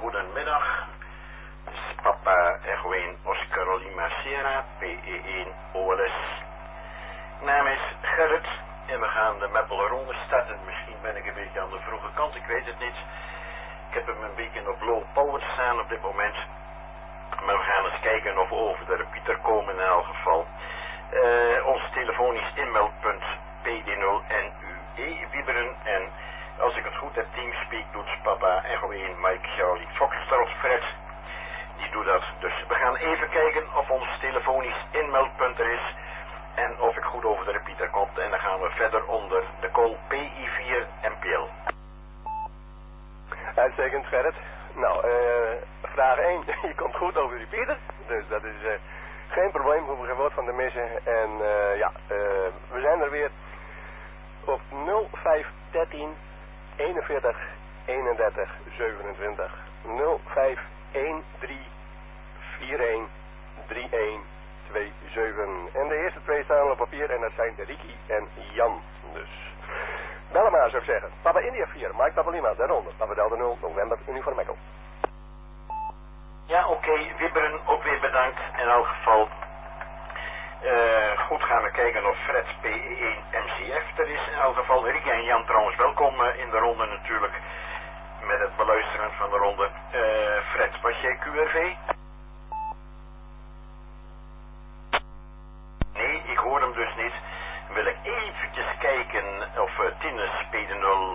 Goedemiddag. Dit is Papa Erwin Oscar Lima Sierra, PE1 OLS. Mijn naam is Gerrit en we gaan de Meppelronde starten. Misschien ben ik een beetje aan de vroege kant, ik weet het niet. Ik heb hem een beetje op low power staan op dit moment. Maar we gaan eens kijken of we over de repeater komen in elk geval. Ons telefonisch inmeldpunt PD0NUE Wieberen. En als ik het goed heb, Teamspeak doet Papa Erwin Mike Charlie Foxtrot Fred. Die doet dat. Dus we gaan even kijken of ons telefonisch inmeldpunt er is. En of ik goed over de repeater kom. En dan gaan we verder onder de call PI4 MPL. Uitstekend, Gerrit. Nou, vraag 1. Je komt goed over de repeater. Dus dat is geen probleem. We hoeven geen woord van te missen. En we zijn er weer op 0513 41 31 27. 0513 41 31 27. En de eerste twee staan op papier en dat zijn Ricky en Jan. Dus bel maar, zou ik zeggen. Papa India 4, Mike Papa Lima, daaronder. Papa Delta 0, November, Uniform Echo. Ja, oké, Wibberen, ook weer bedankt. In elk geval, goed gaan we kijken of Fred PE1 MCF er is. In elk geval, Ricky en Jan trouwens welkom in de ronde natuurlijk. Met het beluisteren van de ronde. Fred, was jij QRV? Nee, ik hoor hem dus niet. Wil ik eventjes kijken of Tinus PD0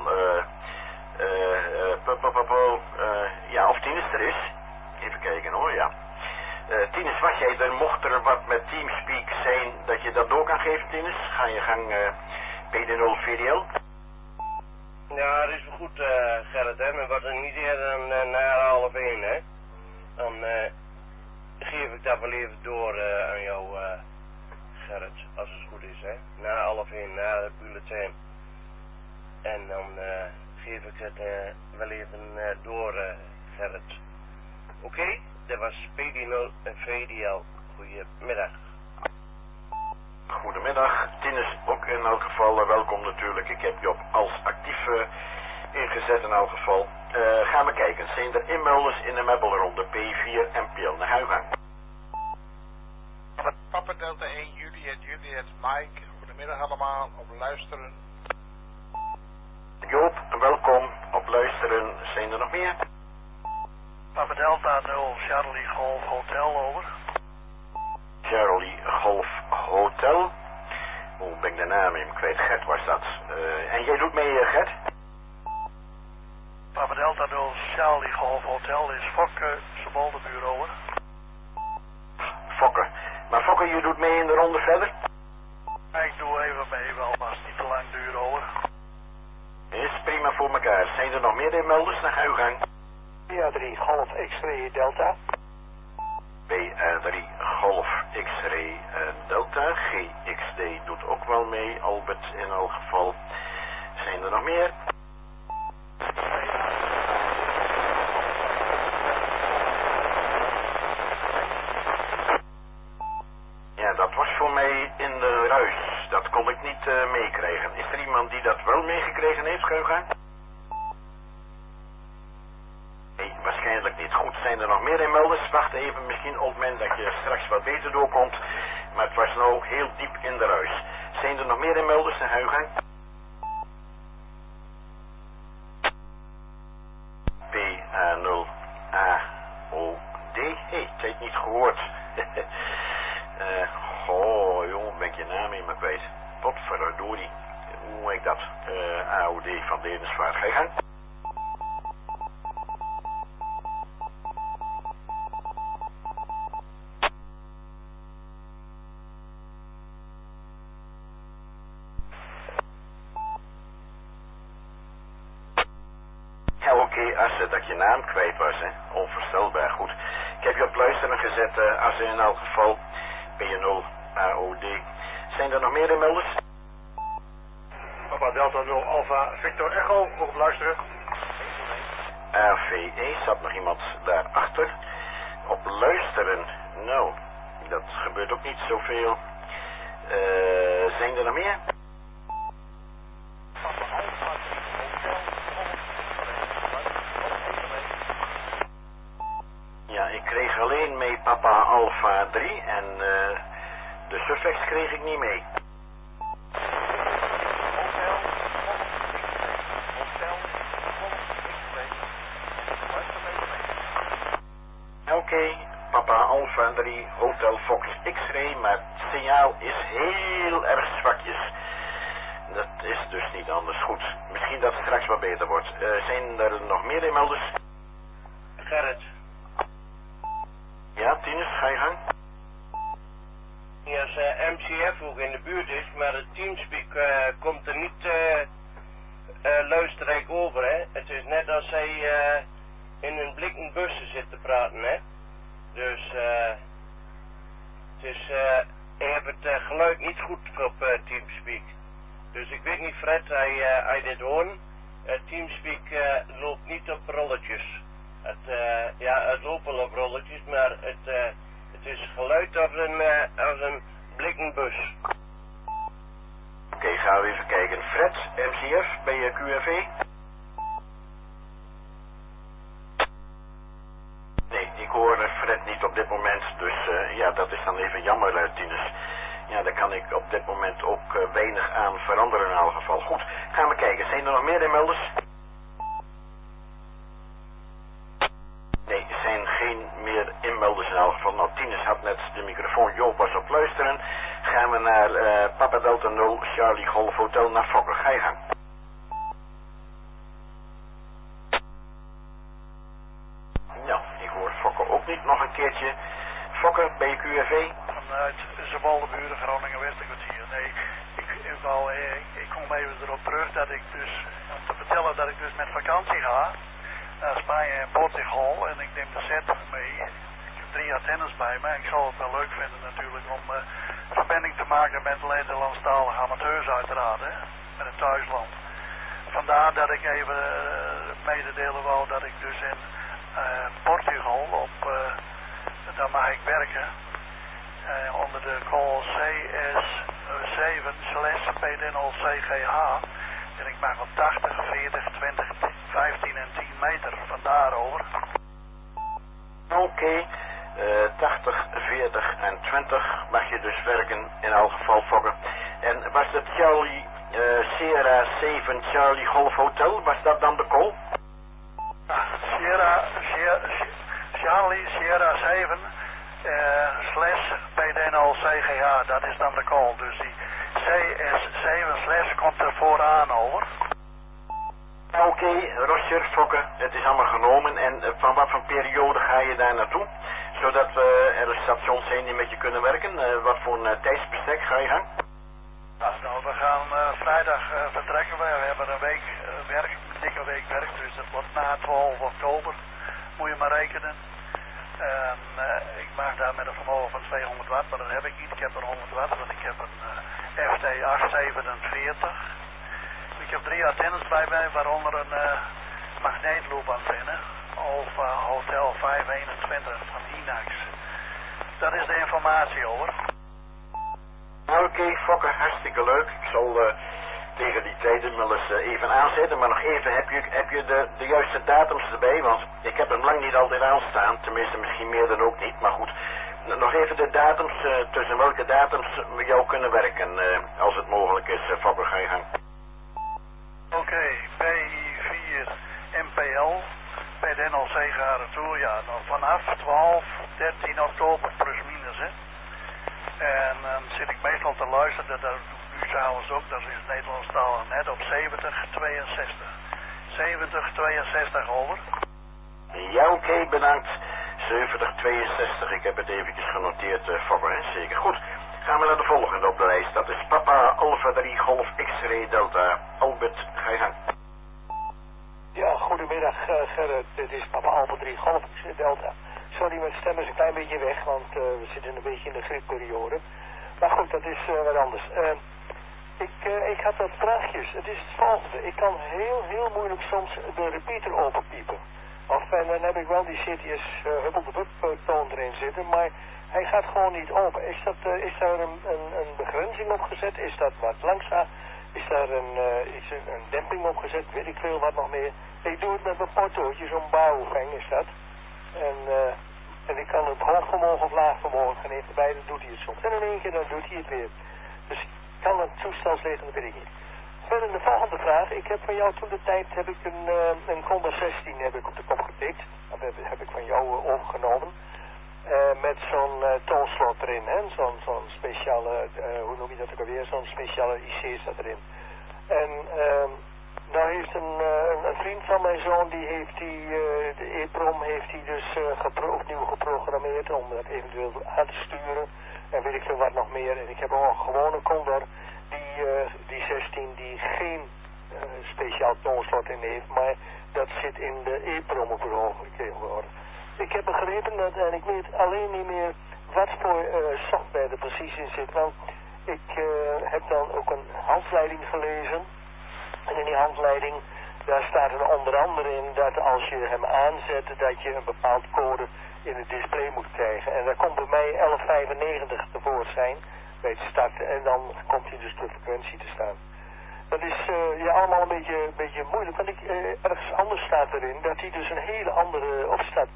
ja, of Tinus er is. Even kijken hoor, ja. Tinus, was jij er? Mocht er wat met Teamspeak zijn dat je dat door kan geven, Tinus? Ga je gang PD0 VDL? Ja, dat is wel goed, Gerrit, hè. Maar wat er niet eerder dan na 12:30, hè. Dan geef ik dat wel even door aan jou, Gerrit, als het goed is, hè. Na 12:30, na de bulletin. En dan geef ik het wel even door, Gerrit. Oké? Dat was PD0 en VDL. Goedemiddag. Goedemiddag, Tinus ook in elk geval welkom natuurlijk. Ik heb je op als actief ingezet in elk geval. Gaan we kijken, zijn er inmelders in de Meppelronde P4 MPL? Naar huigang. Papa Delta 1, Juliet, Mike. Goedemiddag allemaal, op luisteren. Joop, welkom, op luisteren. Zijn er nog meer? Papa Delta 0, Charlie Golf Hotel, over. Charlie Golf Hotel. Hoe ben ik de naam even kwijt? Gert was dat. En jij doet mee, Gert? Papa Delta 0, Charlie Golf Hotel is Fokke, Sebaldebuur, over. Fokke. Maar Fokke, je doet mee in de ronde verder? Ik doe even mee, wel, maar het is niet te lang duur, over. Is prima voor elkaar. Zijn er nog meer inmelders? Naar huigang. BA3 Golf X-ray Delta. BA3 Golf X-ray Delta. GXD doet ook wel mee. Albert in elk geval. Zijn er nog meer? Ja, dat was voor mij in de ruis. Dat kon ik niet meekrijgen. Is er iemand die dat wel meegekregen heeft, Geugang? Nee, waarschijnlijk niet. Goed, zijn er nog meer inmelders? Wacht even, misschien op het moment dat je straks wat beter doorkomt. Maar het was nou heel diep in de ruis. Zijn er nog meer inmelders, naar Huigang? PA0AOD. Hé, het heeft niet gehoord. Goh, jongen, ben ik je naam in me kwijt. Potverdorie. Hoe heet dat? AOD van Dedensvaart. Ga je gang? Ja, oké, Asse, dat je naam kwijt was, hè. Onvoorstelbaar, goed. Ik heb je op luisteren gezet, Asse in elk geval. P0 AOD. Zijn er nog meer inmelders? Papa Delta 0 Alpha Victor Echo, op luisteren. AVE, zat nog iemand daarachter? Op luisteren, nou, dat gebeurt ook niet zoveel. Zijn er nog meer? kreeg alleen mee Papa Alpha 3 en de suffix kreeg ik niet mee. Oké, Papa Alpha 3, Hotel Fox X-Ray, maar het signaal is heel erg zwakjes. Dat is dus niet anders. Goed, misschien dat het straks wat beter wordt. Zijn er nog meer inmelders? Gerrit. Ja, Tinus, ga je gang. Als MCF ook in de buurt is, maar het Teamspeak komt er niet luisterrijk over, hè. Het is net als hij in een blikken bussen zit te praten, hè. Dus het is, hij heeft het geluid niet goed op Teamspeak. Dus ik weet niet, Fred, hij dit hoort. Teamspeak loopt niet op rolletjes. Het loopt wel op rolletjes, maar het is geluid als een blikkenbus. Oké, gaan we even kijken. Fred, MCF, ben je QFV? Nee, ik hoor Fred niet op dit moment, dus ja, dat is dan even jammer, Tinus. Ja, daar kan ik op dit moment ook weinig aan veranderen in elk geval. Goed, gaan we kijken. Zijn er nog meer inmelders? Nee, er zijn geen meer inmelders in elk geval. Nou, Tinus had net de microfoon, Joop was op luisteren. Gaan we naar Papa Delta 0, Charlie Golf Hotel, naar Fokker. Ga je gang. Nou, ik hoor Fokker ook niet. Nog een keertje. Fokker, ben je QFV? Vanuit Zeewoldeburen, Groningen Westerkwartier. Nee, ik kom even erop terug dat ik dus, om te vertellen dat ik dus met vakantie ga naar Spanje en Portugal en ik neem de set mee. Ik heb 3 antennes bij me en ik zal het wel leuk vinden natuurlijk om verbinding te maken met Nederlandstalige amateurs uiteraard, hè, met het thuisland. Vandaar dat ik even mededelen wou dat ik dus in Portugal daar mag ik werken onder de call CS7/PD0CGH en ik mag op 80, 40, 20, 15 en 10 meter, vandaar over. Oké, 80, 40 en 20 mag je dus werken in elk geval, Fokker. En was dat Charlie Sierra 7 Charlie Golf Hotel, was dat dan de call? Charlie Sierra 7 /PD0CGH, dat is dan de call. Dus die CS7/ komt er vooraan over. Oké, Roger, Fokker, het is allemaal genomen. En van wat voor periode ga je daar naartoe? Zodat er stations zijn die met je kunnen werken. Wat voor een tijdsbestek ga je gang? Nou, we gaan vrijdag vertrekken. We hebben een week werk, een dikke week werk, dus dat wordt na 12 oktober. Moet je maar rekenen. En ik mag daar met een vermogen van 200 watt, maar dat heb ik niet. Ik heb er 100 watt, want ik heb een FT847. Ik heb 3 antennes bij mij, waaronder een magneetloop antenne. Alpha Hotel 521 van Inax. Dat is de informatie, hoor. Oké, Fokker, hartstikke leuk. Ik zal tegen die tijden wel eens even aanzetten, maar nog even, heb je de juiste datums erbij? Want ik heb hem lang niet altijd aanstaan, tenminste misschien meer dan ook niet, maar goed. Nog even de datums, tussen welke datums we jou kunnen werken, als het mogelijk is, Fokker, ga je gang. Oké, PI4 MPL, PD0CGH retour, ja, nou, vanaf 12, 13 oktober plus minus, hè. En dan zit ik meestal te luisteren, dat doe ik s'avonds ook, dat is Nederlandstalig net op 7062. 7062, over. Ja, oké, bedankt. 7062, ik heb het eventjes genoteerd, Fokker, hè? Zeker. Goed, gaan we naar de volgende op de lijst. Dat is Papa Alpha 3 Golf X-Ray Delta. Albert, ga je gang. Ja, goedemiddag Gerrit, dit is Papa Alpha 3 Golf X-Ray Delta. Sorry, mijn stem is een klein beetje weg, want we zitten een beetje in de griepperiode. Maar goed, dat is wat anders. Ik had wat vraagjes. Het is het volgende. Ik kan heel moeilijk soms de repeater openpiepen. En dan heb ik wel die CTS Hubble-de-Bub toon erin zitten, maar hij gaat gewoon niet open. Is daar een begrenzing op gezet? Is dat wat langzaam? Is daar een demping op gezet? Weet ik veel wat nog meer. Ik doe het met mijn portootjes om bouwgang is dat. En Ik kan het hoog vermogen of laag vermogen gaan even bij, dan doet hij het soms. En in één keer dan doet hij het weer. Dus kan het toestelslegen, dat weet ik niet. Verder de volgende vraag. Ik heb van jou toen de tijd heb ik een Conda 16 heb ik op de kop getikt. Dat heb ik van jou overgenomen. Met zo'n toonslot erin, hè? Zo'n speciale, hoe noem je dat ook alweer? Zo'n speciale IC staat erin. En nou heeft een vriend van mijn zoon, die heeft de EEPROM heeft hij dus opnieuw geprogrammeerd om dat eventueel aan te sturen. En weet ik veel wat nog meer. En ik heb ook een gewone Condor, die 16, die geen speciaal toonslot in heeft, maar dat zit in de EEPROM op het ogenblik tegenwoordig. Ik heb begrepen dat, en ik weet alleen niet meer wat voor software er precies in zit, want ik heb dan ook een handleiding gelezen. En in die handleiding, daar staat er onder andere in dat als je hem aanzet, dat je een bepaald code in het display moet krijgen. En daar komt bij mij 1195 tevoorschijn bij het starten en dan komt hij dus de frequentie te staan. Dat is allemaal een beetje moeilijk, want ergens anders staat erin dat hij dus een hele andere opstart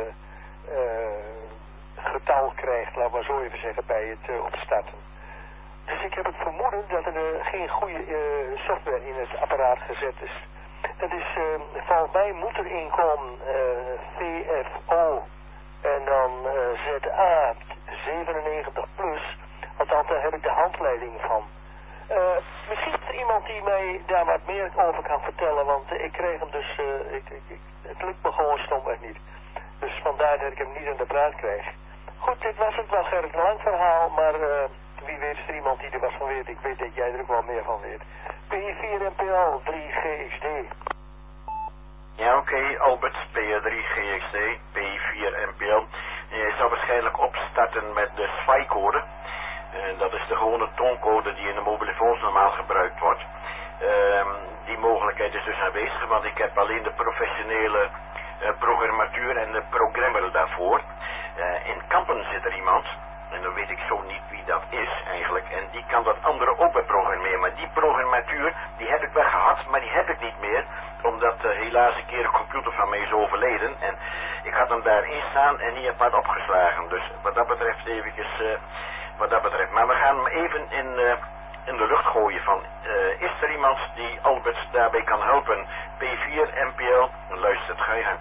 getal krijgt, laat maar zo even zeggen, bij het opstarten. Dus ik heb het vermoeden dat er geen goede software in het apparaat gezet is. Dat is, volgens mij moet er inkomen VFO en dan ZA 97 plus, althans daar heb ik de handleiding van. Misschien is er iemand die mij daar wat meer over kan vertellen, want ik kreeg hem dus, het lukt me gewoon stomweg niet. Dus vandaar dat ik hem niet aan de praat krijg. Goed, dit was het wel, Gerrit, een lang verhaal, maar wie weet is er iemand die er wat van weet. Ik weet dat jij er ook wel meer van weet. P4 NPL 3GXD. Ja, oké, Albert, P3GXD, P4 NPL. Je zou waarschijnlijk opstarten met de SWI-code. Dat is de gewone tooncode die in de mobiele telefoons normaal gebruikt wordt. Die mogelijkheid is dus aanwezig, want ik heb alleen de professionele programmatuur en de programmer daarvoor. In Kampen zit er iemand, en dan weet ik zo niet wie dat is eigenlijk, en die kan dat andere ook programmeren. Maar die programmatuur, die heb ik wel gehad, maar die heb ik niet meer, omdat helaas een keer een computer van mij is overleden. En ik had hem daarin staan en niet apart opgeslagen. Dus wat dat betreft eventjes... Maar we gaan hem even in de lucht gooien van, is er iemand die Albert daarbij kan helpen? P4, NPL, luistert, ga je gang.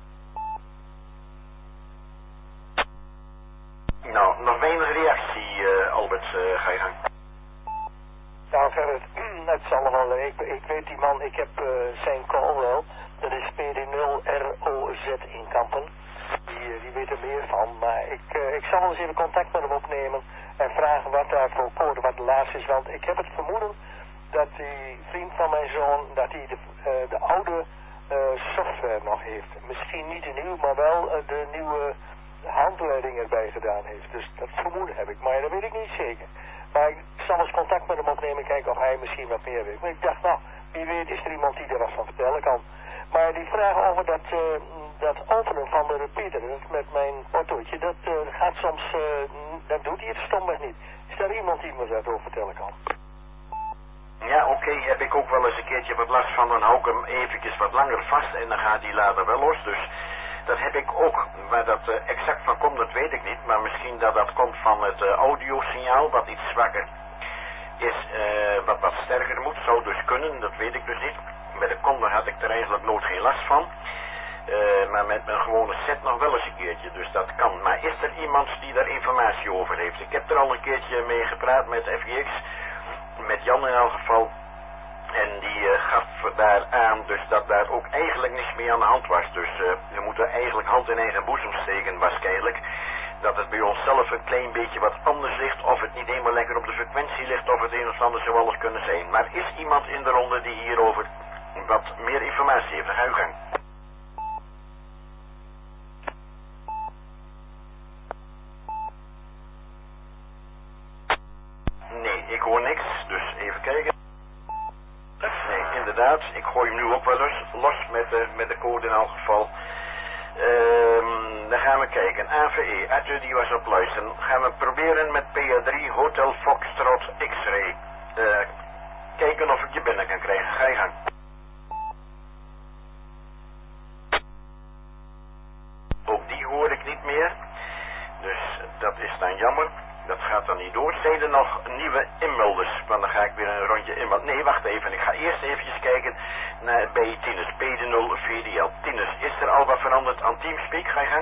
Nou, nog weinig reactie, Albert, ga je gang. Nou Gerrit, het zal wel, ik weet die man, ik heb zijn call wel, dat is PD0ROZ in Kampen. Die weet er meer van, maar ik zal wel eens even contact met hem opnemen en vragen wat daar voor code, wat de laatste is, want ik heb het vermoeden dat die vriend van mijn zoon, dat hij de oude software nog heeft. Misschien niet de nieuwe, maar wel de nieuwe handleiding erbij gedaan heeft. Dus dat vermoeden heb ik, maar dat weet ik niet zeker. Maar ik zal eens contact met hem opnemen en kijken of hij misschien wat meer weet. Maar ik dacht, nou, wie weet is er iemand die er wat van vertellen kan. Maar die vraag over dat openen van de repeater, met mijn autootje, dat gaat soms, dat doet hij het stomweg niet. Is er iemand die me dat over vertellen kan? Ja, oké, heb ik ook wel eens een keertje wat last van, dan hou ik hem eventjes wat langer vast en dan gaat hij later wel los. Dus dat heb ik ook, waar dat exact van komt, dat weet ik niet, maar misschien dat komt van het audiosignaal, wat iets zwakker is, wat sterker moet, zou dus kunnen, dat weet ik dus niet. Bij de Condor had ik er eigenlijk nooit geen last van. Maar met mijn gewone set nog wel eens een keertje, dus dat kan. Maar is er iemand die daar informatie over heeft? Ik heb er al een keertje mee gepraat met FGX, met Jan in elk geval. En die gaf daar aan dus dat daar ook eigenlijk niks mee aan de hand was. Dus we moeten eigenlijk hand in eigen boezem steken waarschijnlijk. Dat het bij onszelf een klein beetje wat anders ligt, of het niet eenmaal lekker op de frequentie ligt, of het een of ander zou alles kunnen zijn. Maar is iemand in de ronde die hierover wat meer informatie heeft? Ga uw gang. Nee, ik hoor niks, dus even kijken. Nee, inderdaad, ik gooi hem nu ook wel los met de code in elk geval. Dan gaan we kijken. AVE, Arthur die was op luisteren. Gaan we proberen met PA3 Hotel Foxtrot X-Ray. Kijken of ik je binnen kan krijgen. Ga je gang. Ook die hoor ik niet meer. Dus dat is dan jammer. Dat gaat dan niet door. Zijn er nog nieuwe inmelders? Want dan ga ik weer een rondje inmelden. Nee, wacht even. Ik ga eerst eventjes kijken naar bij Tinus. PD0 VDL. Tinus, is er al wat veranderd aan Teamspeak? Ga je gang?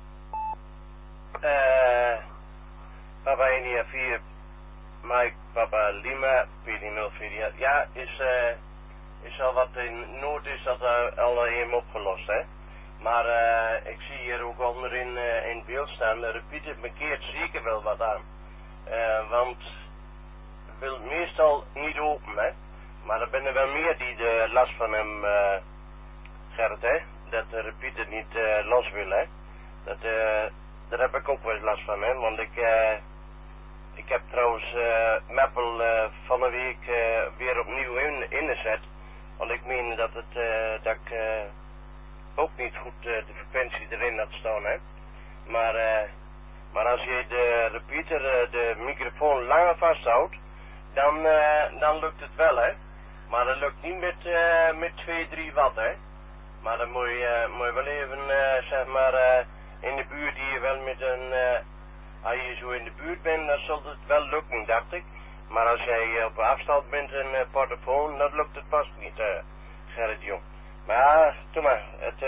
Papa India 4, Mike, Papa Lima, PD0 VDL. Ja, is al wat in nood is dat al even opgelost, hè. Maar ik zie hier ook onderin in beeld staan, de repeater markeert zeker wel wat aan. Want wil meestal niet open, hè. Maar er zijn er wel meer die de last van hem, Gerrit, hè. Dat de repeater niet los wil, hè. Daar heb ik ook wel last van, hè. Want ik heb trouwens Maple van de week weer opnieuw ingezet. Want ik meen dat ik ook niet goed de frequentie erin had staan, hè. Maar als je de repeater, de microfoon langer vasthoudt, dan lukt het wel, hè. Maar dat lukt niet met 2-3 watt, hè. Maar dan moet je wel even, zeg maar, in de buurt hier wel met een, als je zo in de buurt bent, dan zal het wel lukken, dacht ik. Maar als jij op afstand bent een portofoon, dan lukt het vast niet, Gerrit Jong. Maar, doe maar,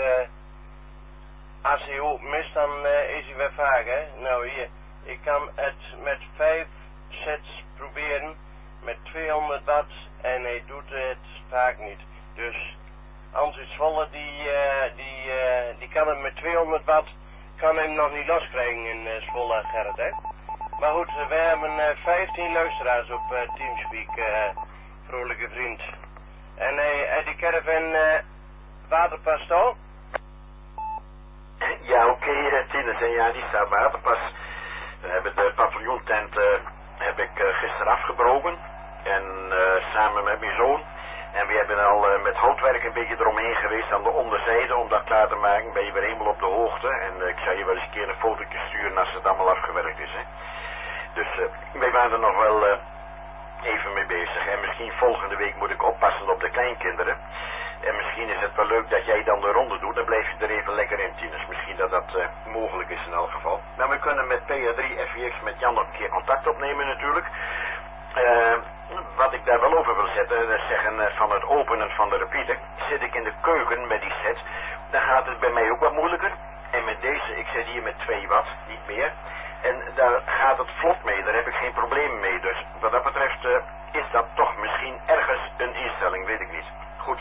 als hij open is, dan is hij weer vaag, hè. Nou hier, ik kan het met 5 sets proberen, met 200 watt, en hij doet het vaak niet. Dus, Hans Zwolle, die kan het met 200 watt, kan hem nog niet loskrijgen in Zwolle, Gerrit, hè. Maar goed, we hebben 15 luisteraars op Teamspeak, vrolijke vriend. En die caravan waterpas al? Ja, oké, Tinus, en ja, die staat waterpas. We hebben de paviljoentent heb ik gisteren afgebroken. En samen met mijn zoon. En we hebben al met houtwerk een beetje eromheen geweest aan de onderzijde om dat klaar te maken. Ben je weer helemaal op de hoogte. En ik zal je wel eens een keer een fotootje sturen als het allemaal afgewerkt is, hè. Dus wij waren er nog wel even mee bezig. En misschien volgende week moet ik oppassen op de kleinkinderen. En misschien is het wel leuk dat jij dan de ronde doet. Dan blijf je er even lekker in, Tinus. Misschien dat dat mogelijk is in elk geval. Maar we kunnen met PA3 FVX met Jan nog een keer contact opnemen natuurlijk. Wat ik daar wel over wil zeggen van het openen van de repeater. Zit ik in de keuken met die set, dan gaat het bij mij ook wat moeilijker. En met deze, ik zit hier met 2 watt, niet meer. En daar gaat het vlot mee, daar heb ik geen probleem mee. Dus wat dat betreft is dat toch misschien ergens een instelling, weet ik niet. Goed.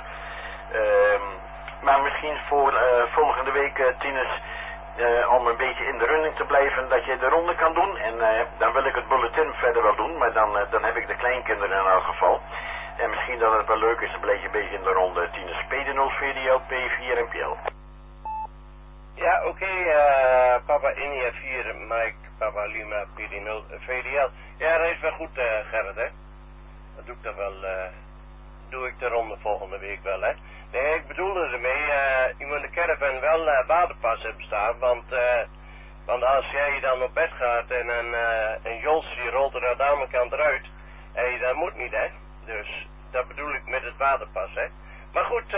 Maar misschien voor volgende week, Tinus, om een beetje in de running te blijven, dat je de ronde kan doen. En dan wil ik het bulletin verder wel doen, maar dan heb ik de kleinkinderen in elk geval. En misschien dat het wel leuk is, dan blijf je een beetje in de ronde. Tinus, PD0, VDL, P4 en PL. Ja, oké, Papa India 4, Mike, Papa Lima, PD0, VDL. Ja, dat is wel goed, Gerrit, hè. Dat doe ik dan wel, doe ik de ronde volgende week wel, hè. Nee, ik bedoelde ermee, je moet de caravan wel waterpas hebben staan, want als jij dan op bed gaat en een Jolsie rolt er aan de andere kant eruit, dat moet niet, hè. Dus, dat bedoel ik met het waterpas, hè. Maar goed,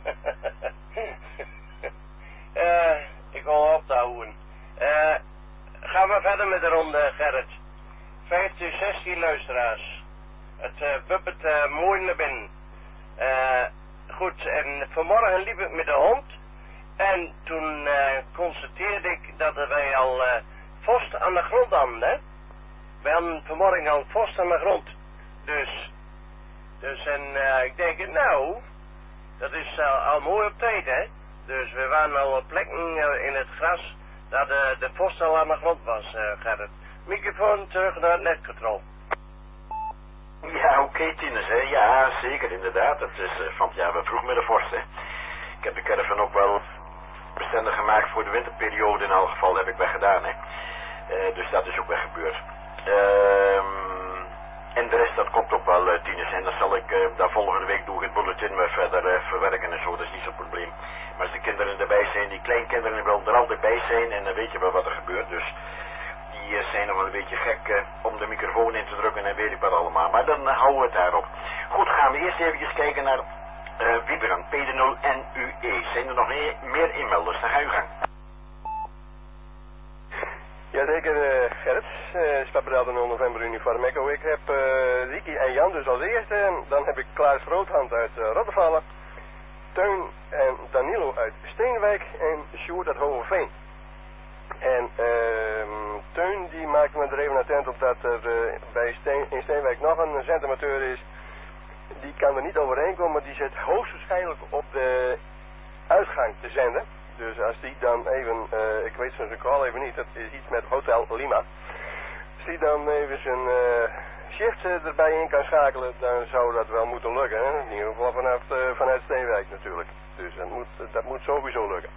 ik wil op te houden. Gaan we verder met de ronde, Gerrit. 15, 16 luisteraars. Het buppet mooi naar binnen. Goed, en vanmorgen liep ik met de hond. En toen constateerde ik dat wij al vorst aan de grond hadden, hè. We hadden vanmorgen al vorst aan de grond. Dus ik denk, nou, dat is al mooi op tijd, hè. Dus we waren al op plekken in het gras dat de vorst al aan de grond was, Gerrit. Microfoon terug naar het netcontrole. Ja, oké, Tinus, hè. Ja, zeker, inderdaad. Het is van het jaar wel vroeg met de vorst, hè. Ik heb de caravan ook wel bestendig gemaakt voor de winterperiode in elk geval, heb ik wel gedaan, hè. Dus dat is ook wel gebeurd. En de rest, dat komt ook wel, Tinus. En dan zal ik daar volgende week doe ik het bulletin weer verder verwerken en zo. Dat is niet zo'n probleem. Maar als de kinderen erbij zijn, die kleinkinderen willen er altijd bij zijn. En dan weet je wel wat er gebeurt. Dus die zijn nog wel een beetje gek om de microfoon in te drukken en weet ik wat allemaal. Maar dan houden we het daarop. Goed, gaan we eerst even kijken naar Wieberen, PD0 en UE. Zijn er nog meer inmelders? Dan ga je gang. Ja, Jazeker, Gerrit. Is Papa Delta 0 November Uniform Echo. Ik heb Ricky en Jan dus als eerste. Dan heb ik Klaas Groothand uit Rottervallen. Teun en Danilo uit Steenwijk. En Sjoerd uit Hoogeveen. En Teun die maakt me er even attent op dat er in Steenwijk nog een zendamateur is. Die kan er niet overheen komen. Die zit hoogstwaarschijnlijk op de uitgang te zenden. Dus als die dan even, ik weet zijn call even niet, dat is iets met Hotel Lima. Als die dan even zijn shift erbij in kan schakelen, dan zou dat wel moeten lukken. Hè? In ieder geval vanuit Steenwijk natuurlijk. Dus dat moet sowieso lukken.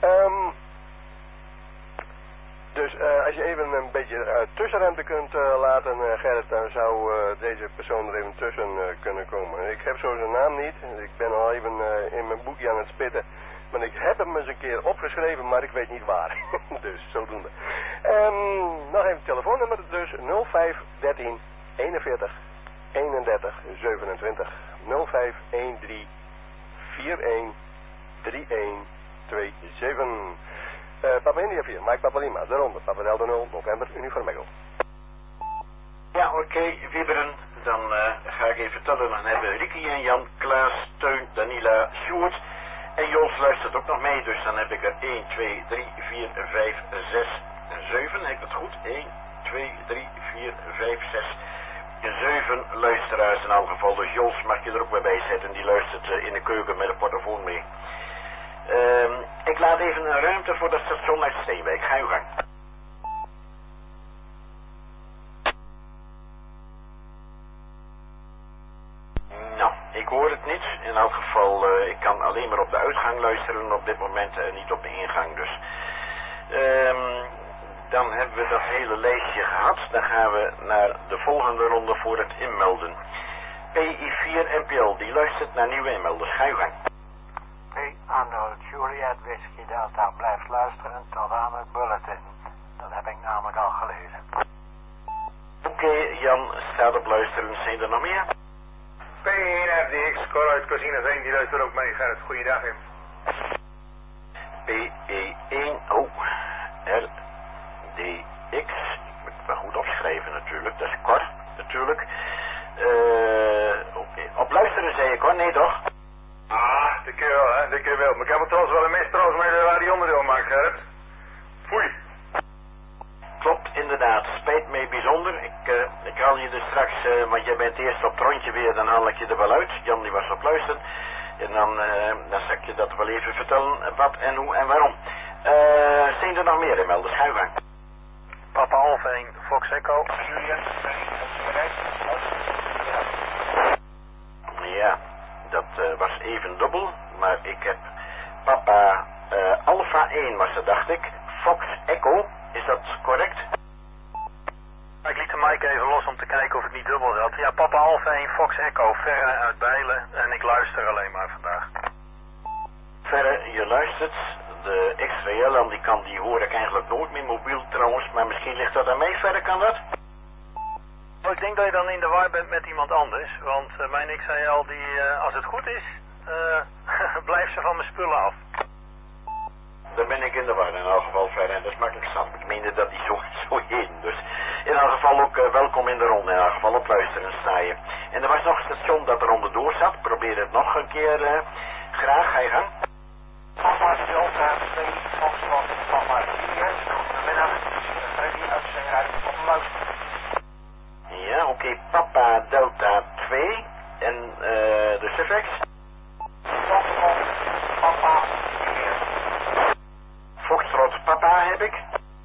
Dus als je even een beetje tussenruimte kunt laten, Gerrit, dan zou deze persoon er even tussen kunnen komen. Ik heb zo zijn naam niet. Ik ben al even in mijn boekje aan het spitten. Maar ik heb hem eens een keer opgeschreven, maar ik weet niet waar. Dus, zodoende. Nog even het telefoonnummer. Dus 05 13 41 31 27. 05 13 41 31 27. Papa India 4, Mike Papa Lima, daaronder. Papa Delta 0, November, Uniform Echo. Ja, oké, Wieberen. Dan ga ik even vertellen. Dan hebben Ricky en Jan, Klaas, Teun, Danila, Sjoerd. En Jos luistert ook nog mee, dus dan heb ik er 1, 2, 3, 4, 5, 6, 7. Heb ik het goed? 1, 2, 3, 4, 5, 6, 7 luisteraars in elk geval. Dus Jos mag je er ook bij zetten. Die luistert in de keuken met de portofoon mee. Ik laat even een ruimte voor dat station uit Steenwijk. Ga uw gang. Nou, ik hoor het niet. In elk geval, ik kan alleen maar op de uitgang luisteren op dit moment en niet op de ingang. Dus dan hebben we dat hele lijstje gehad. Dan gaan we naar de volgende ronde voor het inmelden. PI4 NPL, die luistert naar nieuwe inmelders. Ga uw gang. Arnold Juliet Whisky Delta blijft luisteren tot aan het bulletin. Dat heb ik namelijk al gelezen. Oké, Jan staat op luisteren. Zijn er nog meer? P1FDX, Cor uit Casino 1, die luistert ook mee. Gerrit, goeiedag Im. PE1, RDX. Ik moet het wel goed opschrijven natuurlijk. Dat is Cor, natuurlijk. Op luisteren zei ik hoor, nee toch? Ah, dat keer wel hè, dat keer wel. Maar ik heb het trouwens wel een mis trouwens mee waar die onderdeel maakt, Gerrit. Foei. Klopt, inderdaad. Spijt mij bijzonder. Ik haal je er straks, want jij bent eerst op het rondje weer, dan haal ik je er wel uit. Jan die was op luisteren. En dan zal ik je dat wel even vertellen, wat en hoe en waarom. Zijn er nog meer inmelders? Ga uw gang. Papa Alfa 1, Fox Echo. Ja, dat was even dubbel, maar ik heb papa Alpha 1 was het, dacht ik. Fox Echo, is dat correct? Ik liet de mic even los om te kijken of ik niet dubbel zat. Ja, papa Alfa 1, Fox Echo, Verre uit Bijlen en ik luister alleen maar vandaag. Verre, je luistert. De XVL, die hoor ik eigenlijk nooit meer mobiel trouwens, maar misschien ligt dat aan mij. Verre, kan dat? Oh, ik denk dat je dan in de war bent met iemand anders, want mijn XVL die, als het goed is, blijft ze van mijn spullen af. Daar ben ik in de war in elk geval verder en dat is makkelijk snap. Ik meende dat die zo heen. Dus in elk geval ook welkom in de ronde. In elk geval op luisteren sta je. En er was nog een station dat er onderdoor zat. Probeer het nog een keer. Graag, ga je gang. Papa Delta 2, Foxtrot, Papa Juliet. Goedemiddag, Freddy uit Zeeruit op luisteren. Ja, oké. Papa Delta 2 en de suffix? Foxtrot, Papa Juliet. Foxtrot Papa heb ik.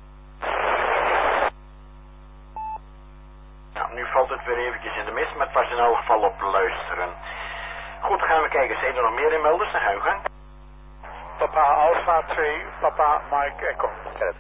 Nou, nu valt het weer eventjes in de mist, maar het was in elk geval op luisteren. Goed, gaan we kijken. Zijn er nog meer inmelders? Dan ga je gang. Papa Alpha 2, Papa Mike Echo.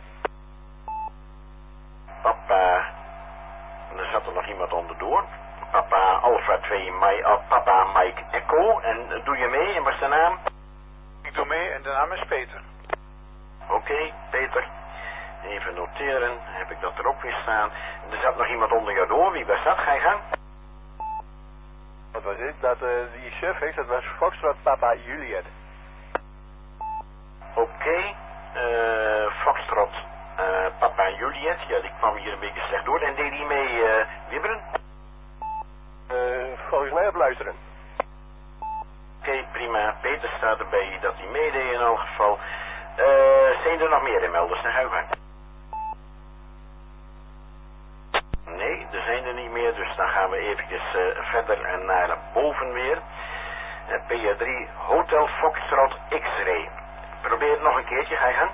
Papa, en er zat er nog iemand onderdoor. Papa Alpha 2, Papa Mike Echo. En doe je mee? En wat is de naam? Ik doe mee en de naam is Peter. Oké, Peter. Even noteren. Heb ik dat er ook weer staan. En er zat nog iemand onder jou door. Wie was dat? Ga je gang. Wat was dit? Die suffix, dat was Foxtrot Papa Juliet. Oké. Foxtrot Papa Juliet. Juliet, ja, die kwam hier een beetje slecht door. En deed hij mee wibberen? Volgens mij op luisteren. Oké, prima. Peter staat erbij dat hij meedeed in elk geval. Zijn er nog meer inmelders naar Huigang? Nee, er zijn er niet meer, dus dan gaan we eventjes verder en naar boven weer. PA3 Hotel Foxtrot X-Ray. Probeer het nog een keertje, ga je gang.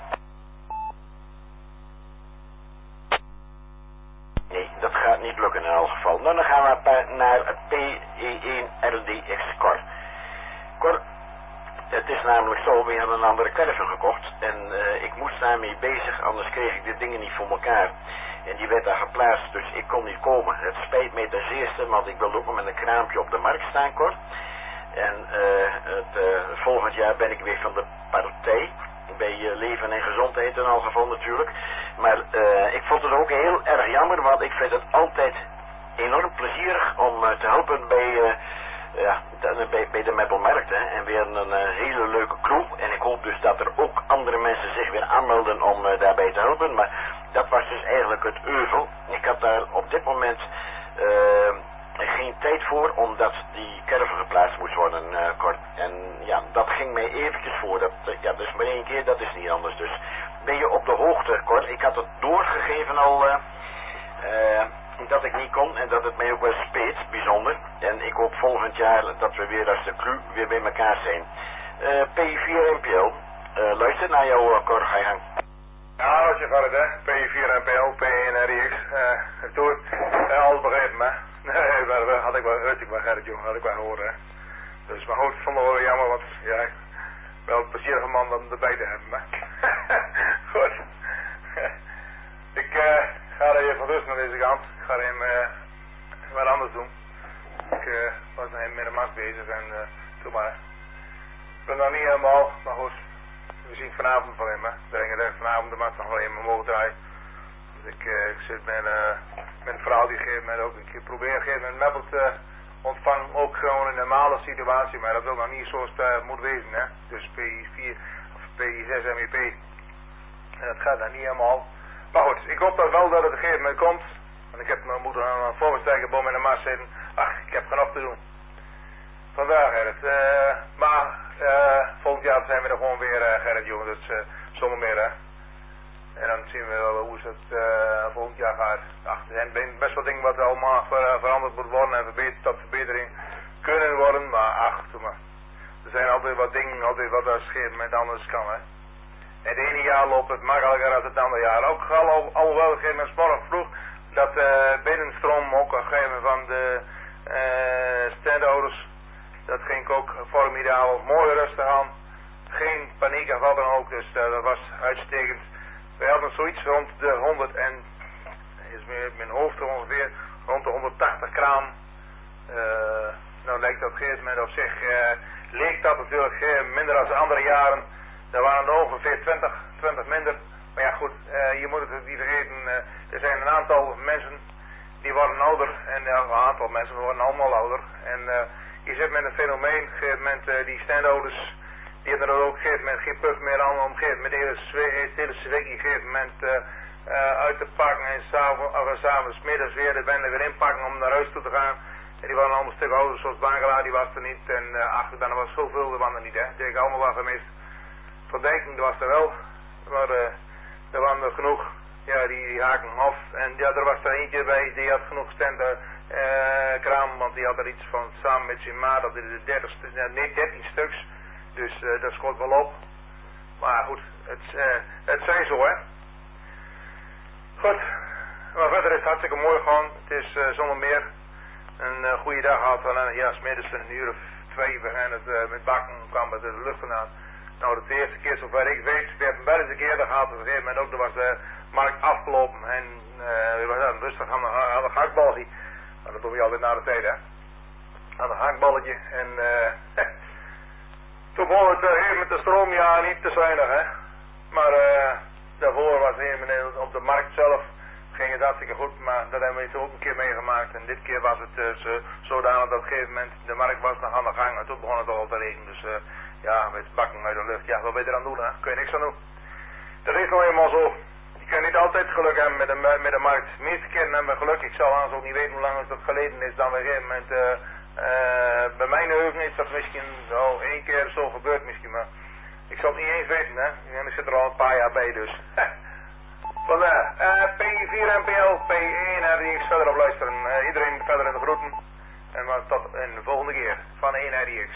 Nee, dat gaat niet lukken in elk geval. Nou, dan gaan we naar PE1RDX Cor. Cor, het is namelijk zo, we hadden een andere caravan gekocht en ik moest daarmee bezig, anders kreeg ik de dingen niet voor elkaar. En die werd daar geplaatst, dus ik kon niet komen. Het spijt mij ten zeerste, want ik wilde ook nog met een kraampje op de markt staan, Cor. En volgend jaar ben ik weer van de partij. Bij leven en gezondheid in elk geval natuurlijk. Maar ik vond het ook heel erg jammer, want ik vind het altijd enorm plezierig om te helpen bij de meppelmarkt. En weer een hele leuke crew. En ik hoop dus dat er ook andere mensen zich weer aanmelden om daarbij te helpen. Maar dat was dus eigenlijk het euvel. Ik had daar op dit moment geen tijd voor, omdat die caravan geplaatst moest worden, Cor. En ja, dat ging mij eventjes voor. Dat is maar 1 keer, dat is niet anders. Dus ben je op de hoogte, Cor? Ik had het doorgegeven al dat ik niet kon en dat het mij ook wel speet, bijzonder. En ik hoop volgend jaar dat we weer als de crew weer bij elkaar zijn. P4 NPL, luister naar jou, Cor, ga je gang. Ja, wat je gaat het, hè? P4 NPL, P1RX, door, alles begrepen, hè? Nee, maar had ik wel Gerrit, jongen, had ik wel horen, hè? Dus, maar goed, ik vond het wel jammer, want, ja, wel een plezierige man om erbij te hebben, hè? Goed. Ik ga er even rustig naar deze kant. Ik ga even wat anders doen. Ik was nog even met de markt bezig en doe maar. Ik ben nog niet helemaal, maar goed. We zien vanavond van hem, hè. Vanavond de markt nog wel even mogen draaien. Dus ik zit met een vrouw die geeft mij ook een keer proberen geeft met een meppel te ontvangen. Ook gewoon in een normale situatie, maar dat wil nog niet zoals het moet wezen, hè. Dus P4 of P6 MEP. En dat gaat dan niet helemaal. Maar goed, ik hoop dat wel dat het op een gegeven moment komt. Want ik heb mijn moeder aan een voorbestuigerboom in de mast zitten. Ach, ik heb genoeg te doen. Vandaag, Gerrit. Maar volgend jaar zijn we er gewoon weer, Gerrit, jongen. Dus zonder meer, hè. En dan zien we wel hoe het volgend jaar gaat. Ach, er zijn best wel dingen wat allemaal veranderd moet worden en tot verbetering kunnen worden. Maar ach, doe maar. Er zijn altijd wat dingen, altijd wat als gegeven moment anders kan, hè. Het ene jaar loopt het makkelijker dan het andere jaar. Ook alhoewel op een gegeven moment morgen vroeg dat binnenstroom ook op een gegeven moment van de standhouders, dat ging ook formidaal, mooi rustig aan. Geen paniek en wat dan ook, dus dat was uitstekend. We hadden zoiets rond de 100 en, is mijn hoofd ongeveer, rond de 180 kraam. Nou lijkt dat op een gegeven moment op zich, leek dat natuurlijk minder dan de andere jaren. Er waren er ongeveer 20 minder. Maar ja goed, je moet het niet vergeten, er zijn een aantal mensen die worden ouder. En een aantal mensen worden allemaal ouder. En je zit met een fenomeen, op een gegeven moment die standhouders, die hebben er ook op een gegeven moment geen puff meer aan om op een gegeven moment het hele zwik op een gegeven moment uit te pakken. En s'avonds middags weer de bende weer inpakken om naar huis toe te gaan. En die waren allemaal een stuk ouder, zoals Bangala, die was er niet. En achter was zoveel, er waren er niet, hè. Die heb ik allemaal wel gemist. Verdenking was er wel, maar er waren er genoeg, ja, die haken af. En ja, er was er eentje bij, die had genoeg kraam, want die had er iets van, samen met zijn ma, dat is de 13 stuks. Dus dat scoort wel op. Maar goed, het zijn zo, hè. Goed, maar verder is het hartstikke mooi gewoon. Het is zonder meer een goede dag gehad van, ja, 's middags een uur of 2 begon het met bakken, kwam het de lucht vandaan. Nou, de eerste keer zover ik weet, we hebben wel eens een keer gehad, op een gegeven moment ook, er was de markt afgelopen en we waren rustig aan de hakballetje. Maar dat doen we altijd na de tijd, hè. Aan een hakballetje en toen begon het even met de stroom, ja, niet te zuinig, hè. Maar daarvoor was het op de markt zelf, ging het hartstikke goed, maar dat hebben we ook een keer meegemaakt. En dit keer was het zodanig dat op een gegeven moment de markt was nog aan de gang en toen begon het al te regenen. Dus ja, met bakken uit de lucht, ja, wat ben je eraan doen, hè? Kun je niks aan doen. Dat is nou eenmaal zo. Je kan niet altijd geluk hebben met de markt. De meeste keren hebben we geluk. Ik zou anders ook niet weten hoe lang het geleden is dan op een gegeven moment. Bij mijn geheugen is dat misschien wel 1 keer zo gebeurd misschien, maar ik zal het niet eens weten, hè. En ik zit er al een paar jaar bij, dus. Vandaar. P4 NPL, P1 RDX verder op luisteren. Iedereen verder in de groeten. En maar tot een volgende keer van 1 RDX.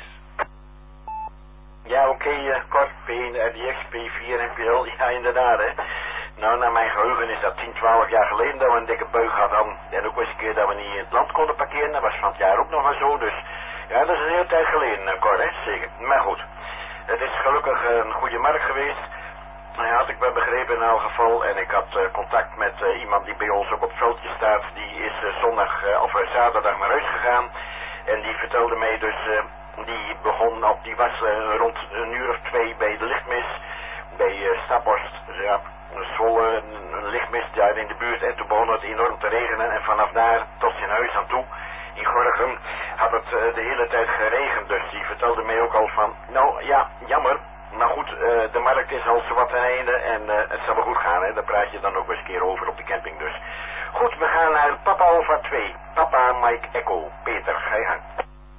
Ja, oké, kort, P1 RDX, P4 NPL, ja inderdaad, hè. Nou, naar mijn geheugen is dat 10, 12 jaar geleden dat we een dikke beug hadden. En ook eens een keer dat we niet in het land konden parkeren, dat was van het jaar ook nog maar zo, dus ja, dat is een hele tijd geleden, Cor, hè, zeker. Maar goed, het is gelukkig een goede markt geweest. Had ik wel begrepen in elk geval. En ik had contact met iemand die bij ons ook op het veldje staat. Die is zaterdag naar huis gegaan. En die vertelde mij dus, die was rond een uur of 2 bij de lichtmis. Bij Staphorst. Dus ja, Zwolle, een lichtmis daar in de buurt. En toen begon het enorm te regenen. En vanaf daar tot zijn huis aan toe, in Gorinchem, had het de hele tijd geregend. Dus die vertelde mij ook al van, nou ja, jammer. Maar goed, de markt is al zowat ten einde en het zal wel goed gaan, hè. Daar praat je dan ook eens een keer over op de camping dus. Goed, we gaan naar Papa Alpha 2. Papa Mike Echo. Peter, ga je gang.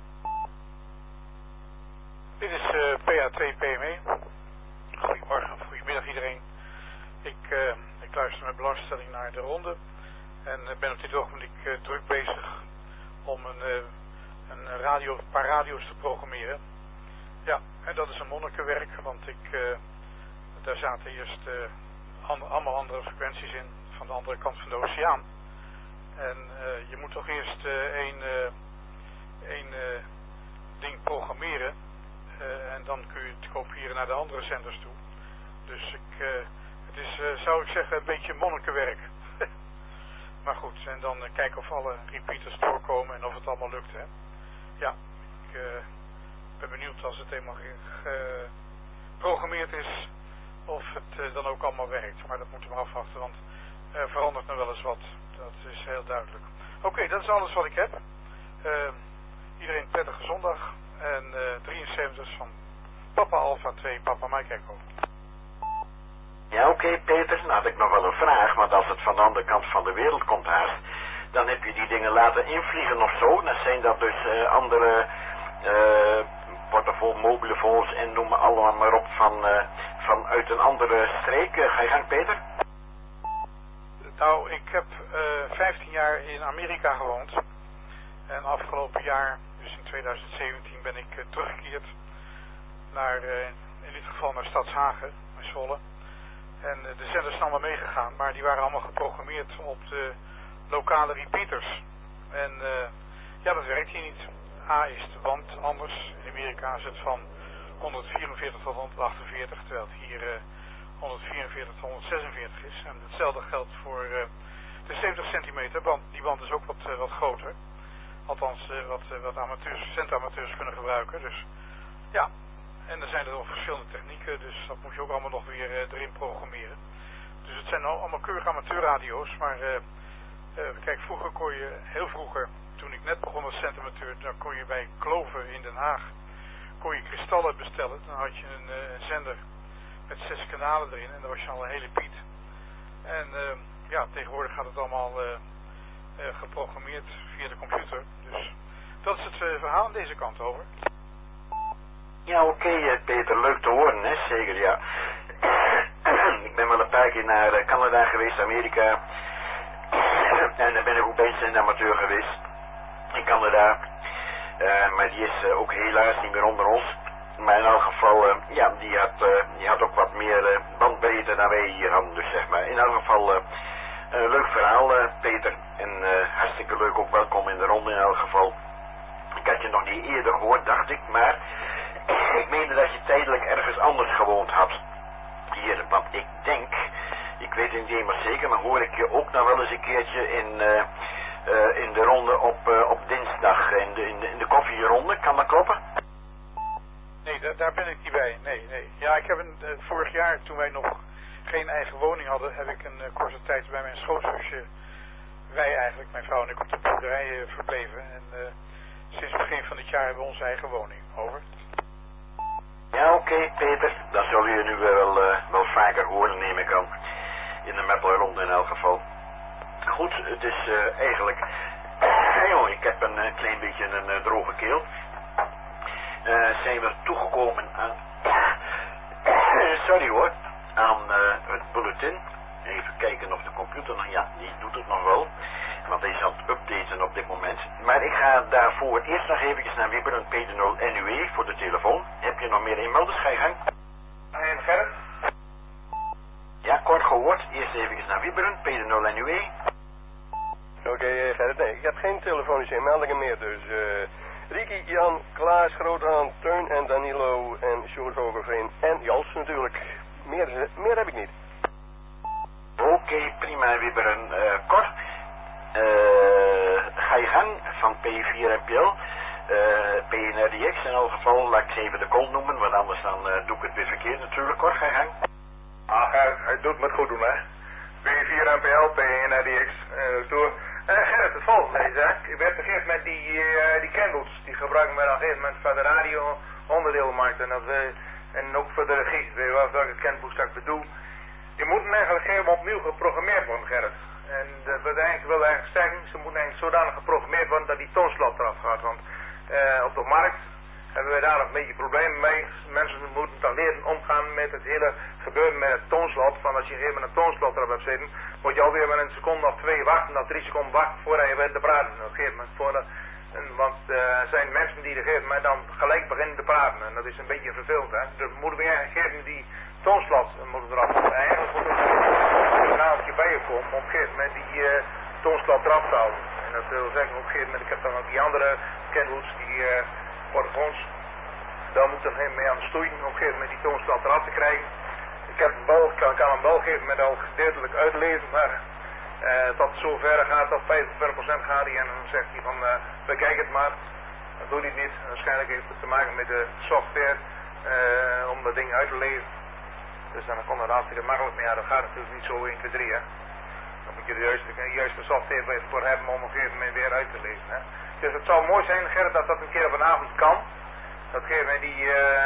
Dit is PA2 PME. Goedemorgen of goedemiddag iedereen. Ik luister met belangstelling naar de ronde. En ben op dit ogenblik druk bezig om een paar radio's te programmeren. Ja, en dat is een monnikenwerk, want daar zaten eerst allemaal andere frequenties in van de andere kant van de oceaan. En je moet toch eerst één ding programmeren en dan kun je het kopiëren naar de andere zenders toe. Dus het is, zou ik zeggen, een beetje monnikenwerk. Maar goed, en dan kijken of alle repeaters doorkomen en of het allemaal lukt, hè. Ja, ik ben benieuwd als het eenmaal geprogrammeerd is of het dan ook allemaal werkt. Maar dat moeten we afwachten, want er verandert nog wel eens wat. Dat is heel duidelijk. Oké, dat is alles wat ik heb. Iedereen prettige zondag. En 73 van Papa Alpha 2, Papa Mike Echo. Ja, oké, Peter, nou had ik nog wel een vraag, want als het van de andere kant van de wereld komt haast, dan heb je die dingen laten invliegen of zo. Dan zijn dat dus andere portofoon, mobiele phones en noem maar allemaal maar op vanuit een andere streek. Ga je gang, Peter? Nou, ik heb 15 jaar in Amerika gewoond. En afgelopen jaar, dus in 2017, ben ik teruggekeerd naar, in dit geval naar Stadshagen, in Zwolle. En de zenders zijn allemaal meegegaan, maar die waren allemaal geprogrammeerd op de lokale repeaters. En ja, dat werkt hier niet. A is de band anders. In Amerika is het van 144 tot 148, terwijl het hier 144 tot 146 is. En hetzelfde geldt voor de 70 centimeter band. Die band is ook wat groter. Althans, wat zendamateurs kunnen gebruiken. Dus ja, en er zijn er nog verschillende technieken, dus dat moet je ook allemaal nog weer erin programmeren. Dus het zijn allemaal keurig amateurradio's, maar kijk, vroeger kon je, heel vroeger, toen ik net begon als zendamateur, dan kon je bij Kloven in Den Haag, kon je kristallen bestellen. Dan had je een zender met 6 kanalen erin en dan was je al een hele piet. En ja, tegenwoordig gaat het allemaal geprogrammeerd via de computer. Dus dat is het verhaal aan deze kant over. Ja, oké, Peter, leuk te horen, hè, zeker, ja. Ik ben wel een paar keer naar Canada geweest, Amerika. En daar ben ik ook bij een amateur geweest in Canada. Maar die is ook helaas niet meer onder ons. Maar in elk geval, ja, die had ook wat meer bandbreedte dan wij hier hadden, dus zeg maar. In elk geval, leuk verhaal, Peter. En hartstikke leuk, ook welkom in de ronde in elk geval. Ik had je nog niet eerder gehoord, dacht ik, maar ik meende dat je tijdelijk ergens anders gewoond had. Hier, want ik denk, ik weet het niet helemaal zeker, maar hoor ik je ook nog wel eens een keertje in de ronde op dinsdag, in de koffieronde, kan dat kloppen? Nee, daar ben ik niet bij, nee. Ja, ik heb vorig jaar, toen wij nog geen eigen woning hadden, heb ik een korte tijd bij mijn schoonzusje, wij eigenlijk, mijn vrouw en ik, op de boerderij verbleven. En sinds begin van dit jaar hebben we onze eigen woning. Over. Ja, oké, Peter. Dan zul je nu wel vaker horen, neem ik aan. In de Meppelronde in elk geval. Goed, het is eigenlijk... jongen, ik heb een klein beetje een droge keel. Zijn we toegekomen aan... sorry hoor. Aan het bulletin. Even kijken of de computer nog... Ja, die doet het nog wel. Want hij is aan het updaten op dit moment. Maar ik ga daarvoor eerst nog even naar Wibberen P0 NUE voor de telefoon. Heb je nog meer inmelders? Ga je gang. En Gerrit? Ja, kort gehoord. Eerst even naar Wibberen P0 NUE. Oké, Gerrit, nee, ik heb geen telefonische inmeldingen meer, dus Ricky, Jan, Klaas, Groothaan, Teun en Danilo en Sjoerd Hogerveen en Jals natuurlijk. Meer heb ik niet. Oké, prima Wibberen. Kort. Ga je gang van P4MPL. PNRDX in elk geval, laat ik even de code noemen, want anders dan doe ik het weer verkeerd natuurlijk. Kort, ga je gang. Ah, hij doet me het goed doen, hè. P4MPL, PNRDX, door. Gerrit, het volgende is, hè. Ik werd vergeet met die kenboots. Die gebruiken we op een gegeven moment voor de radio onderdeelmarkt. En ook voor de regie. Weet je wel, welke kenboots dat ik bedoel. Die moeten eigenlijk helemaal opnieuw geprogrammeerd worden, Gerrit. En dat wil eigenlijk zeggen, ze moeten eigenlijk zodanig geprogrammeerd worden dat die toonslot eraf gaat. Want op de markt hebben wij daar nog een beetje problemen mee. Mensen moeten dan leren omgaan met het hele gebeuren met het toonslot. Van als je helemaal een toonslot erop hebt zitten, moet je alweer met een seconde of 2 wachten, of 3 seconden wachten voordat je bent te praten. Op een gegeven moment want er zijn mensen die op een gegeven moment dan gelijk beginnen te praten. En dat is een beetje vervelend, hè. Dus moeten we eigenlijk die toonslot moeten eraf. Eigenlijk moet er een avondje bij je komen om op een gegeven moment die toonslot eraf te houden. En dat wil zeggen op een gegeven moment, ik heb dan ook die andere kenwoods, die portofoons, daar moet er mee aan de stoeien om op een gegeven moment die toonslot eraf te krijgen. Ik heb een bal, kan een bal geven met al gedeeltelijk uitlezen, maar tot zover gaat, tot 25% gaat hij en dan zegt hij van bekijk het maar. Dat doet hij niet. Waarschijnlijk heeft het te maken met de software om dat ding uit te lezen. Dus dan komt het hartstikke makkelijk, maar ja, dat gaat natuurlijk niet zo 1, 2, 3, hè. Dan moet je de juiste software voor hebben om op een gegeven moment weer uit te lezen, hè. Dus het zou mooi zijn, Gerrit, dat dat een keer op een avond kan. Dat die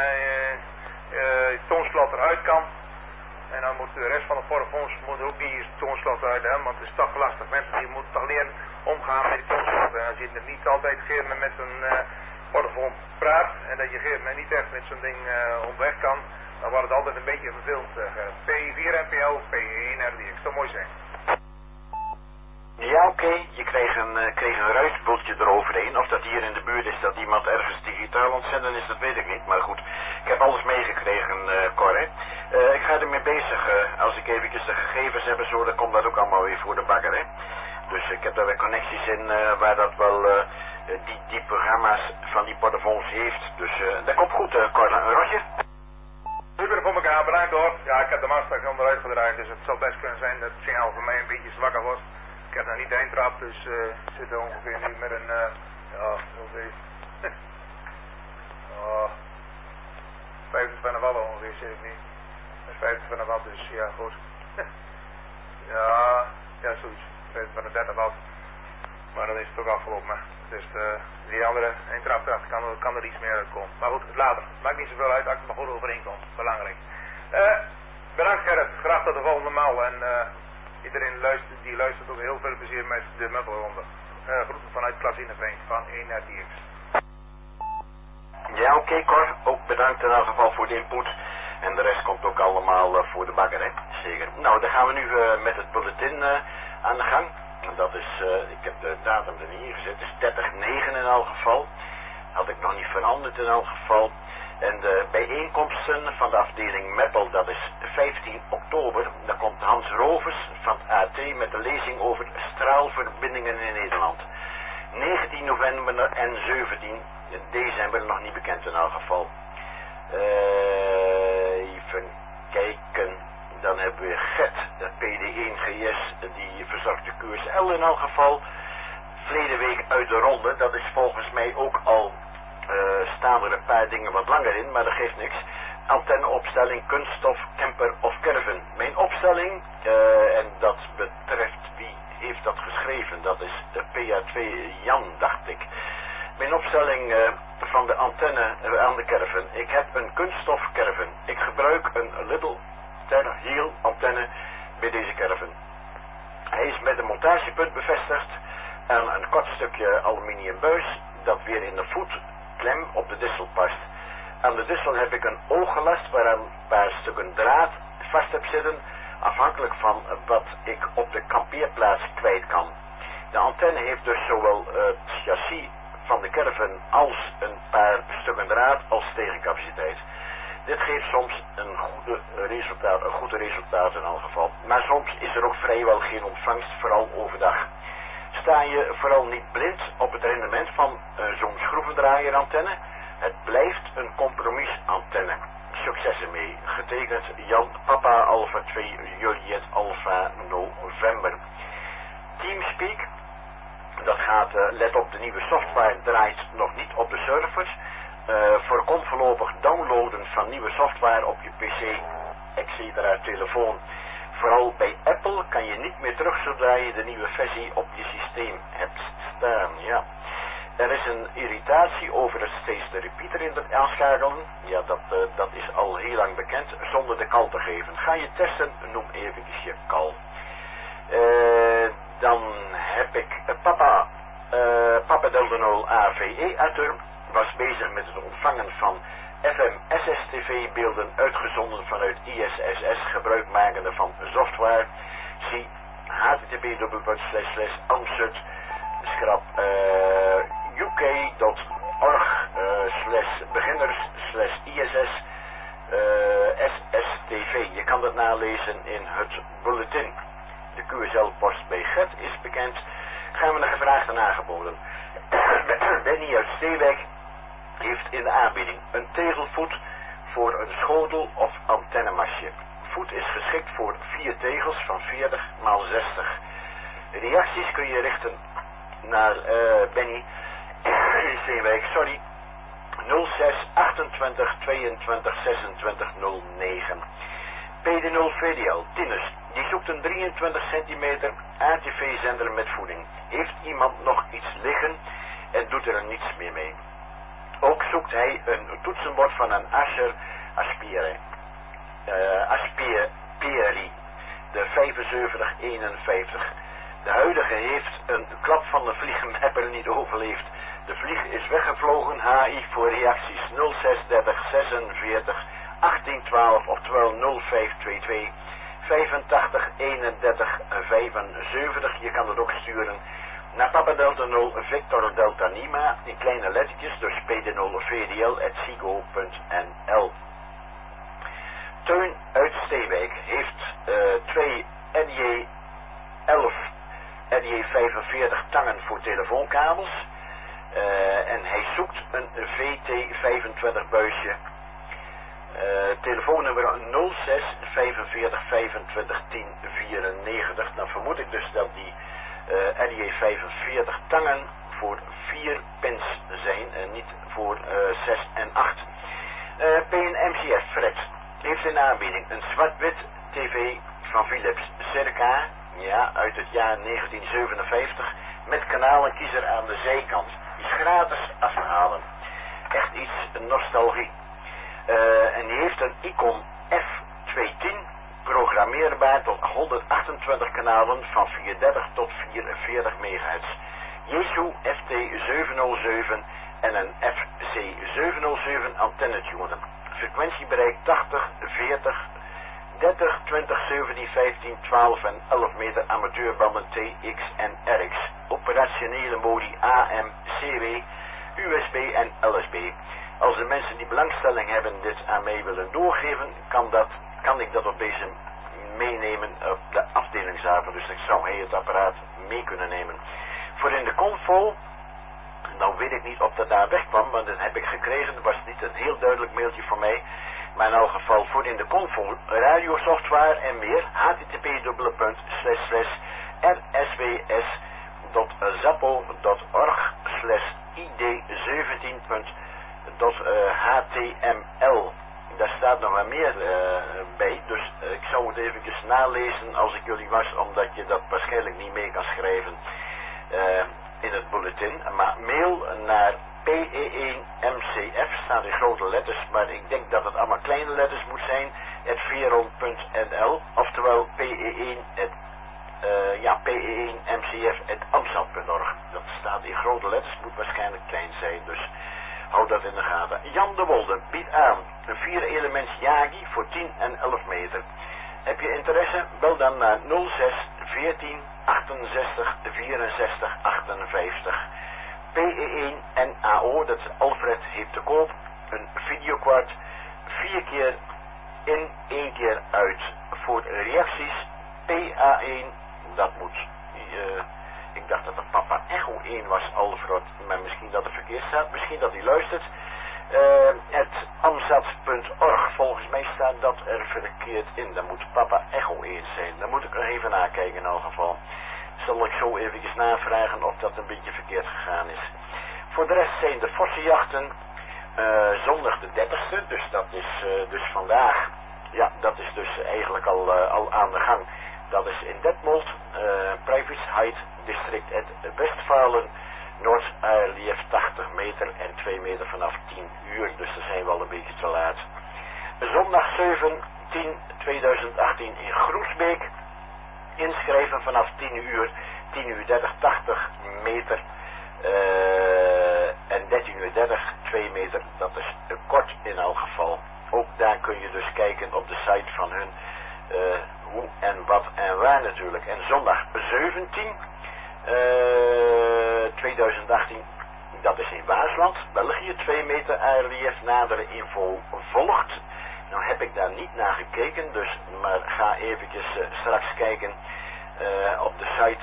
toonslot eruit kan. En dan moet de rest van de portofoons ook die toonslot eruit hebben, want het is toch lastig. Mensen die moeten toch leren omgaan met die toonslot. En als je er niet altijd gegeven met zo'n portofoon praat en dat je gegeven niet echt met zo'n ding op weg kan, dan wordt het altijd een beetje vervelend. P4MPL, P1RDX, dat zou mooi zijn. Ja, oké. Je kreeg een ruisboeltje eroverheen. Of dat hier in de buurt is, dat iemand ergens digitaal ontzenden is, dat weet ik niet. Maar goed, ik heb alles meegekregen, Cor, hè. Ik ga ermee bezig. Als ik eventjes de gegevens heb en zo, dan komt dat ook allemaal weer voor de bakker, hè. Dus ik heb daar weer connecties in waar dat wel die programma's van die portofoons heeft. Dus dat komt goed, Cor. Een rotje. Super voor elkaar, bedankt hoor. Ja, ik heb de master onderuit gedraaid, dus het zal best kunnen zijn dat het signaal voor mij een beetje zwakker wordt. Ik heb nog niet de eindtrap, dus ik zit er ongeveer nu met een, ja, ongeveer, 25 watt ongeveer zit ik nu. 25 watt, dus ja, goed. ja, zoiets. 25, 30 watt. Maar dan is het ook afgelopen. Dus die andere eindtrap erachter kan er iets meer uitkomen. Maar goed, later. Maakt niet zoveel uit als het maar goed overeenkomt. Belangrijk. Bedankt Gerrit. Graag tot de volgende maal. En iedereen die luistert ook heel veel plezier met de Meppelronde. Groeten vanuit Klas in de Veen van 1RDX. Ja, oké, Cor. Ook bedankt in elk geval voor de input. En de rest komt ook allemaal voor de bakker, hè. Zeker. Nou, dan gaan we nu met het bulletin aan de gang. Dat is, ik heb de datum er hier gezet, het is 30/9 in elk geval. Had ik nog niet veranderd in elk geval. En de bijeenkomsten van de afdeling Meppel, dat is 15 oktober. Dan komt Hans Rovers van het AT met de lezing over straalverbindingen in Nederland. 19 november en 17 december, nog niet bekend in elk geval. Even kijken. Dan hebben we Gert, de PD1GS, die verzorgt de QSL in elk geval. Verleden week uit de ronde, dat is volgens mij ook al, staan er een paar dingen wat langer in, maar dat geeft niks. Antenneopstelling, kunststof, camper of caravan. Mijn opstelling, en dat betreft wie heeft dat geschreven, dat is de PA2 Jan, dacht ik. Mijn opstelling van de antenne aan de caravan. Ik heb een kunststof caravan. Ik gebruik een Little Heel antenne bij deze caravan. Hij is met een montagepunt bevestigd en een kort stukje aluminium buis dat weer in de voetklem op de dissel past. Aan de dissel heb ik een ooggelast waaraan een paar stukken draad vast heb zitten, afhankelijk van wat ik op de kampeerplaats kwijt kan. De antenne heeft dus zowel het chassis van de caravan als een paar stukken draad als tegencapaciteit. Dit geeft soms een goed resultaat in elk geval. Maar soms is er ook vrijwel geen ontvangst, vooral overdag. Sta je vooral niet blind op het rendement van zo'n schroevendraaierantenne. Het blijft een compromisantenne. Succes ermee. Getekend Jan Papa Alpha 2 Juliet Alpha November. Teamspeak. Dat gaat, let op, de nieuwe software draait nog niet op de servers. Voorkom voorlopig downloaden van nieuwe software op je pc, etc. telefoon. Vooral bij Apple kan je niet meer terug zodra je de nieuwe versie op je systeem hebt staan. Ja. Er is een irritatie over het steeds de repeater in het aanschakelen. Ja, dat is al heel lang bekend, zonder de kal te geven. Ga je testen, noem eventjes je kal. Dan heb ik Papa Delta 0 AVE Aturm. Was bezig met het ontvangen van FM-SSTV beelden uitgezonden vanuit ISSS, gebruikmakende van software. Zie http://amsut uk.org/beginners/ISS SSTV. Je kan dat nalezen in het bulletin. De QSL-post bij GET is bekend. Gaan we naar gevraagd en aangeboden. Benny uit Steewijk heeft in de aanbieding een tegelvoet voor een schotel of antennemasje. Voet is geschikt voor 4 tegels van 40 x 60. Reacties kun je richten naar Benny in Steewijk, 06 28 22 26 09. PD0 VDL, Tinus, die zoekt een 23 centimeter ATV-zender met voeding. Heeft iemand nog iets liggen en doet er niets meer mee. Ook zoekt hij een toetsenbord van een Asher Aspiri, de 7551. De huidige heeft een klap van de vliegenmapper niet overleefd. De vlieg is weggevlogen. HI voor reacties 0630 46 1812 oftewel 0522 85 31 75. Je kan het ook sturen naar Papa Delta 0 Victor Delta Nima in kleine lettertjes, dus PD0 VDL@sigo.nl. Teun uit Steewijk heeft 2 NJ 11 NJ 45 tangen voor telefoonkabels en hij zoekt een VT25 buisje. Telefoonnummer 06 45 25 10 94. Dan vermoed ik dus dat die NJ 45 tangen voor 4 pins zijn en niet voor 6 en 8. PNMCF Fred heeft in aanbieding een zwart-wit TV van Philips circa, ja, uit het jaar 1957 met kanaalenkiezer aan de zijkant. Die is gratis afhalen. Echt iets nostalgie. En die heeft een Icon F210 programmeerbaar tot 128 kanalen van 430 tot 440 MHz. Jesu FT707 en een FC707 antenne-tuner. Frequentiebereik 80, 40, 30, 20, 17, 15, 12 en 11 meter amateurbanden TX en RX. Operationele modi AM, CW, USB en LSB. Als de mensen die belangstelling hebben dit aan mij willen doorgeven, kan ik dat op deze meenemen op de afdelingsavond. Dus ik zou hij het apparaat mee kunnen nemen. Voor in de Convo, nou weet ik niet of dat daar wegkwam, want dat heb ik gekregen. Dat was niet een heel duidelijk mailtje voor mij. Maar in elk geval voor in de Convo radiosoftware en meer. http://rsw.zappo.id17.html. Daar staat nog wat meer bij, dus ik zou het eventjes nalezen als ik jullie was, omdat je dat waarschijnlijk niet mee kan schrijven in het bulletin. Maar mail naar PE1MCF, staan in grote letters, maar ik denk dat het allemaal kleine letters moet zijn. pe1.veron.nl, oftewel pe1mcf.amsterdam.org. Dat staat in grote letters, moet waarschijnlijk klein zijn, dus houd dat in de gaten. Jan de Wolde biedt aan een 4-elements Yagi voor 10 en 11 meter. Heb je interesse? Bel dan naar 06 14 68 64 58. PE1 NAO, dat is Alfred heeft te koop. Een videokwart, 4 keer in, 1 keer uit. Voor reacties PA1, dat moet. Ik dacht dat het Papa Echo 1 was, Alfred, maar misschien dat het verkeerd staat. Misschien dat hij luistert. Het amzat.org, volgens mij staat dat er verkeerd in. Dan moet Papa Echo 1 zijn. Dan moet ik er even nakijken in elk geval. Zal ik zo eventjes navragen of dat een beetje verkeerd gegaan is. Voor de rest zijn de vossenjachten zondag de 30ste, dus dat is dus vandaag. Ja, dat is dus eigenlijk al aan de gang. Dat is in Detmold, Privatsheid District het Westfalen, Noord-Relief 80 meter en 2 meter vanaf 10 uur, dus ze zijn wel een beetje te laat. Zondag 7/10/2018 in Groesbeek, inschrijven vanaf 10 uur, 10 uur 30, 80 meter en 13 uur 30, 2 meter, dat is te kort in elk geval. Ook daar kun je dus kijken op de site van hun hoe en wat en waar natuurlijk. En zondag 17/2018, dat is in Waasland, België, 2 meter relief, nadere info volgt. Nou heb ik daar niet naar gekeken, dus maar ga eventjes straks kijken op de site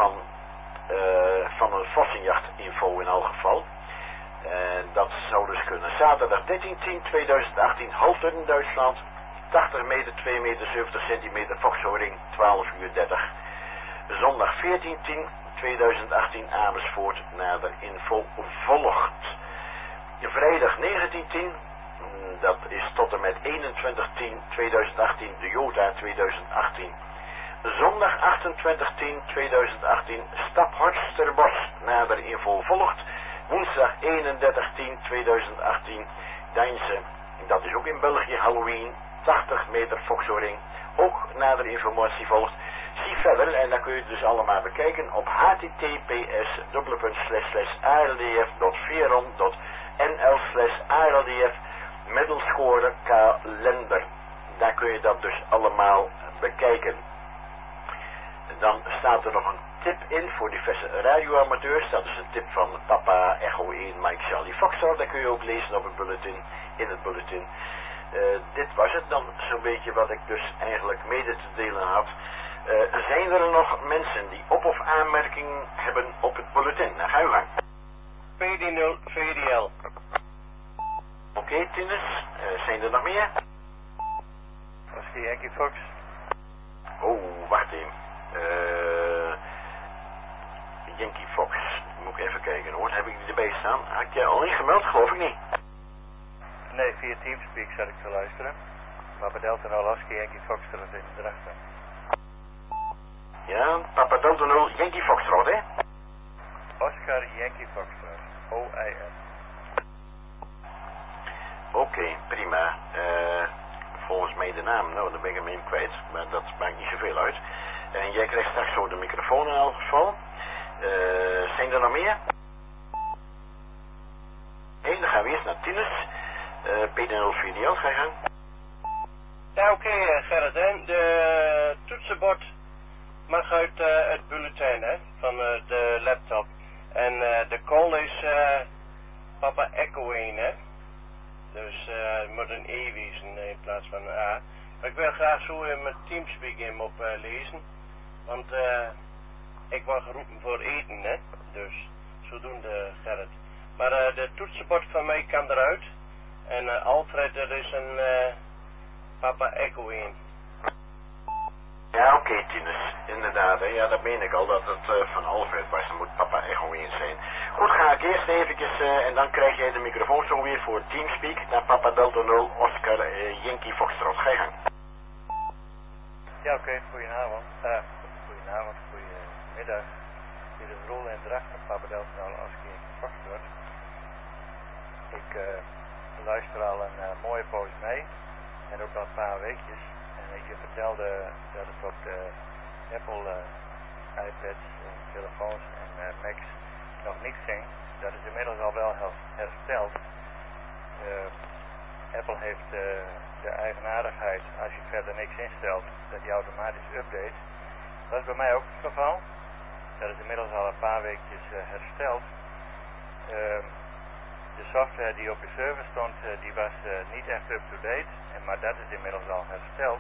van een vossenjachtinfo in elk geval. Dat zou dus kunnen. Zaterdag 13/10/2018, Haltern, Duitsland, 80 meter, 2 meter, 70 centimeter, Foxhoring, 12 uur 30. Zondag 14/10/2018, Amersfoort, nader info volgt. Vrijdag 19/10, dat is tot en met 21/10/2018, de Jota 2018. Zondag 28/10/2018, Staphorsterbos, nader info volgt. Woensdag 31/10/2018, Deinse, dat is ook in België, Halloween, 80 meter Foxhoring, ook nader informatie volgt. Zie verder, en dan kun je het dus allemaal bekijken op https://arldf.veron.nl/arldf middelscore kalender. Daar kun je dat dus allemaal bekijken. Dan staat er nog een tip in voor diverse radioamateurs. Dat is een tip van Papa Echo 1 Mike Charlie Foxtrot. Dat kun je ook lezen op het bulletin, in het bulletin. Dit was het dan zo'n beetje wat ik dus eigenlijk mede te delen had. Zijn er nog mensen die op- of aanmerkingen hebben op het bulletin? Nou, ga je gang. PD0 VDL. Oké, Tinus. Zijn er nog meer? Dat is die Yankee Fox. Oh, wacht even. Yankee Fox. Moet ik even kijken hoor. Heb ik die erbij staan? Had ik je al niet gemeld? Geloof ik niet. Nee, via Teamspeak zat ik te luisteren. Maar bij Delta Alaska Yankee Fox er in erachter. Ja, Papa Delta 0 Yankee Foxtrot, hè? Oscar Yankee Foxtrot. OIN. Oké, prima. Volgens mij de naam, nou, dan ben ik hem even kwijt. Maar dat maakt niet zoveel uit. En jij krijgt straks zo de microfoon in elk geval. Zijn er nog meer? Nee, dan gaan we eerst naar Tinus. PD0 VDL, ga je gang. Ja, oké, Gerrit, hè. De toetsenbord mag uit het bulletin, hè, van de laptop. En de call is Papa Echo 1, hè. Dus het moet een E wezen in plaats van een A. Maar ik wil graag zo in mijn Teamspeak in op lezen. Want ik word geroepen voor eten, hè. Dus zodoende, Gerrit. Maar de toetsenbord van mij kan eruit. En Alfred, er is een Papa Echo 1. Ja, oké, Tinus. Inderdaad, hè. Ja, dat meen ik al, dat het van Alfred was. Dan moet Papa Echo 1 zijn. Goed, ga ik eerst eventjes, en dan krijg jij de microfoon zo weer voor Teamspeak naar Papa Delta 0 Oscar Yankee Foxtrot. Ga je gang. Ja, oké, goedenavond. Goedemiddag. Hier is Roel en Dracht van Papa Delta Alaska Yankee Foxtrot. Ik luister al een mooie poos mee. en ook al een paar weekjes. En je vertelde dat het op de Apple iPads en telefoons en Macs nog niet ging. Dat is inmiddels al wel hersteld. Apple heeft de eigenaardigheid, als je verder niks instelt, dat die automatisch update. Dat is bij mij ook het geval. Dat is inmiddels al een paar weekjes hersteld. De software die op je server stond, die was niet echt up-to-date, maar dat is inmiddels al hersteld.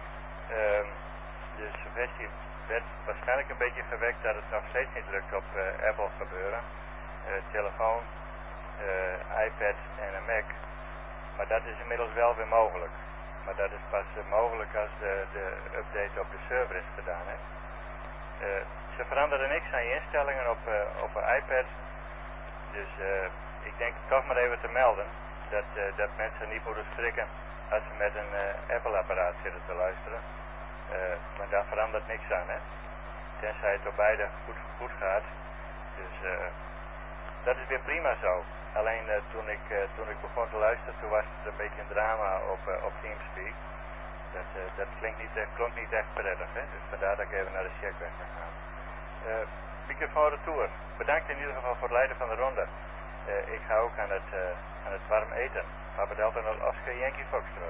De suggestie werd waarschijnlijk een beetje gewekt dat het nog steeds niet lukt op Apple gebeuren. Telefoon, iPad en een Mac. Maar dat is inmiddels wel weer mogelijk. Maar dat is pas mogelijk als de update op de server is gedaan. Hè. Ze veranderen niks aan je instellingen op een iPad. Dus ik denk toch maar even te melden dat mensen niet moeten schrikken als ze met een Apple-apparaat zitten te luisteren. Maar daar verandert niks aan, hè. Tenzij het op beide goed gaat. Dus dat is weer prima zo. Alleen toen ik begon te luisteren, toen was het een beetje een drama op Teamspeak. Dat klonk niet echt prettig, hè. Dus vandaar dat ik even naar de check ben gegaan. Microfoon retour. Bedankt in ieder geval voor het leiden van de ronde. Ik ga ook aan het warm eten. Papa Delta naar Oscar Yankee Foxtrot.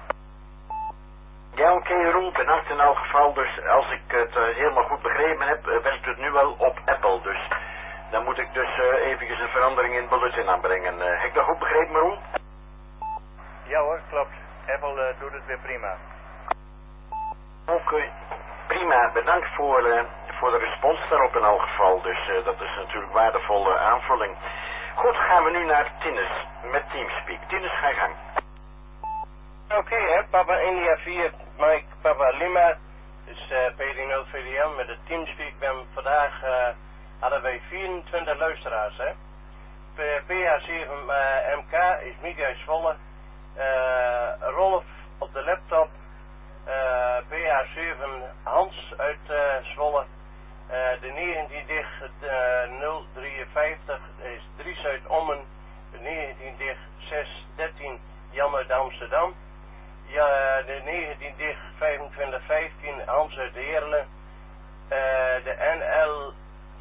Ja, oké, Roel, bedankt in elk geval. Dus als ik het helemaal goed begrepen heb, werkt het nu wel op Apple. Dus dan moet ik dus eventjes een verandering in het bulletin aanbrengen. Heb ik dat goed begrepen, Roel? Ja hoor, klopt. Apple doet het weer prima. Oké, prima. Bedankt voor de respons daarop in elk geval. Dus dat is natuurlijk waardevolle aanvulling. Goed, gaan we nu naar Tinus met Teamspeak. Tinus, ga je gang. Oké, hè, Papa India 4, Mike, Papa Lima, dus PD0 VDM met de Teamspeak. Vandaag hadden wij 24 luisteraars, hè. PH7 MK is Mieke uit Zwolle, Rolf op de laptop, PH7 Hans uit Zwolle, de 19 dicht 053 is Dries uit Ommen, de 19 dicht 613 Jan uit Amsterdam. Ja, de 19 dicht 2515 Hans uit Heerlen. De NL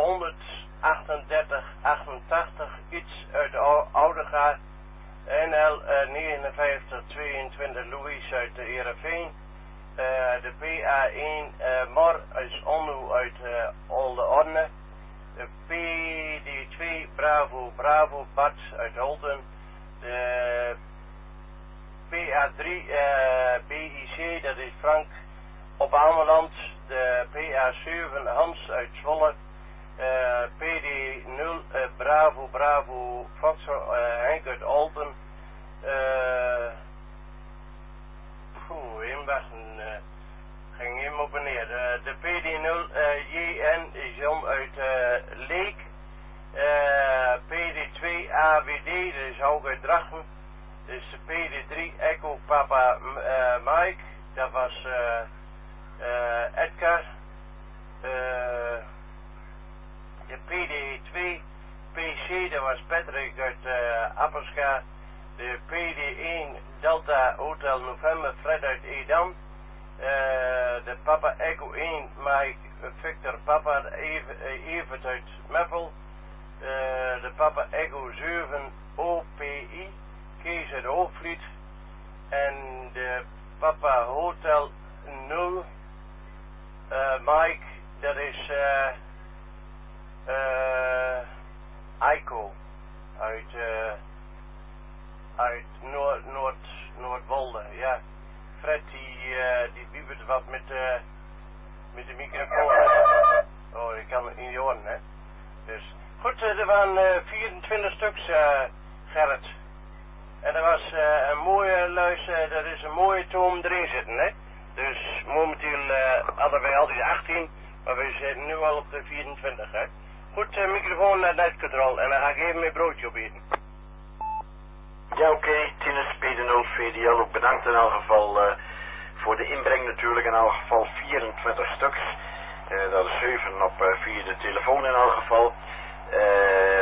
13888 iets uit Oudegaard. NL 5922 Louis uit de Heerenveen. De PA1 Mor uit Onnu uit Olde Orne. De PD2 Bravo Bravo Bart uit Holten. De PA3 BIC, dat is Frank op Ameland. De PA7 Hans uit Zwolle. PD0 Bravo Bravo Fox Henk uit Olten. Ging hem op en neer. De PD0 JN John uit Leek. PD2 AWD, dat is Hoog uit Drachten. Dus de PD3 Echo Papa Mike, dat was Edgar. De PD2 PC, dat was Patrick uit Appelscha. De PD1 Delta Hotel November Fred uit Edam. De Papa Echo 1 Mike Victor Papa Evert uit Meppel. De Papa Echo 7 OPI Kees uit Hoogvliet. En de Papa Hotel 0 Mike, dat is Eiko uit Noordwolde, ja. Fred die wiebert wat met de microfoon. Oh, ik kan het niet horen, hè. Dus goed, er waren 24 stuks, Gerrit. En er was een mooie luister, er is een mooie toon erin zitten, hè. Dus momenteel hadden wij al die 18, maar we zitten nu al op de 24, hè. Goed, microfoon naar Night Control en dan ga ik even mijn broodje opeten. Ja, oké, Tinus PD0 VDL, ook bedankt in elk geval voor de inbreng natuurlijk, in elk geval 24 stuks. Dat is 7 op via de telefoon in elk geval.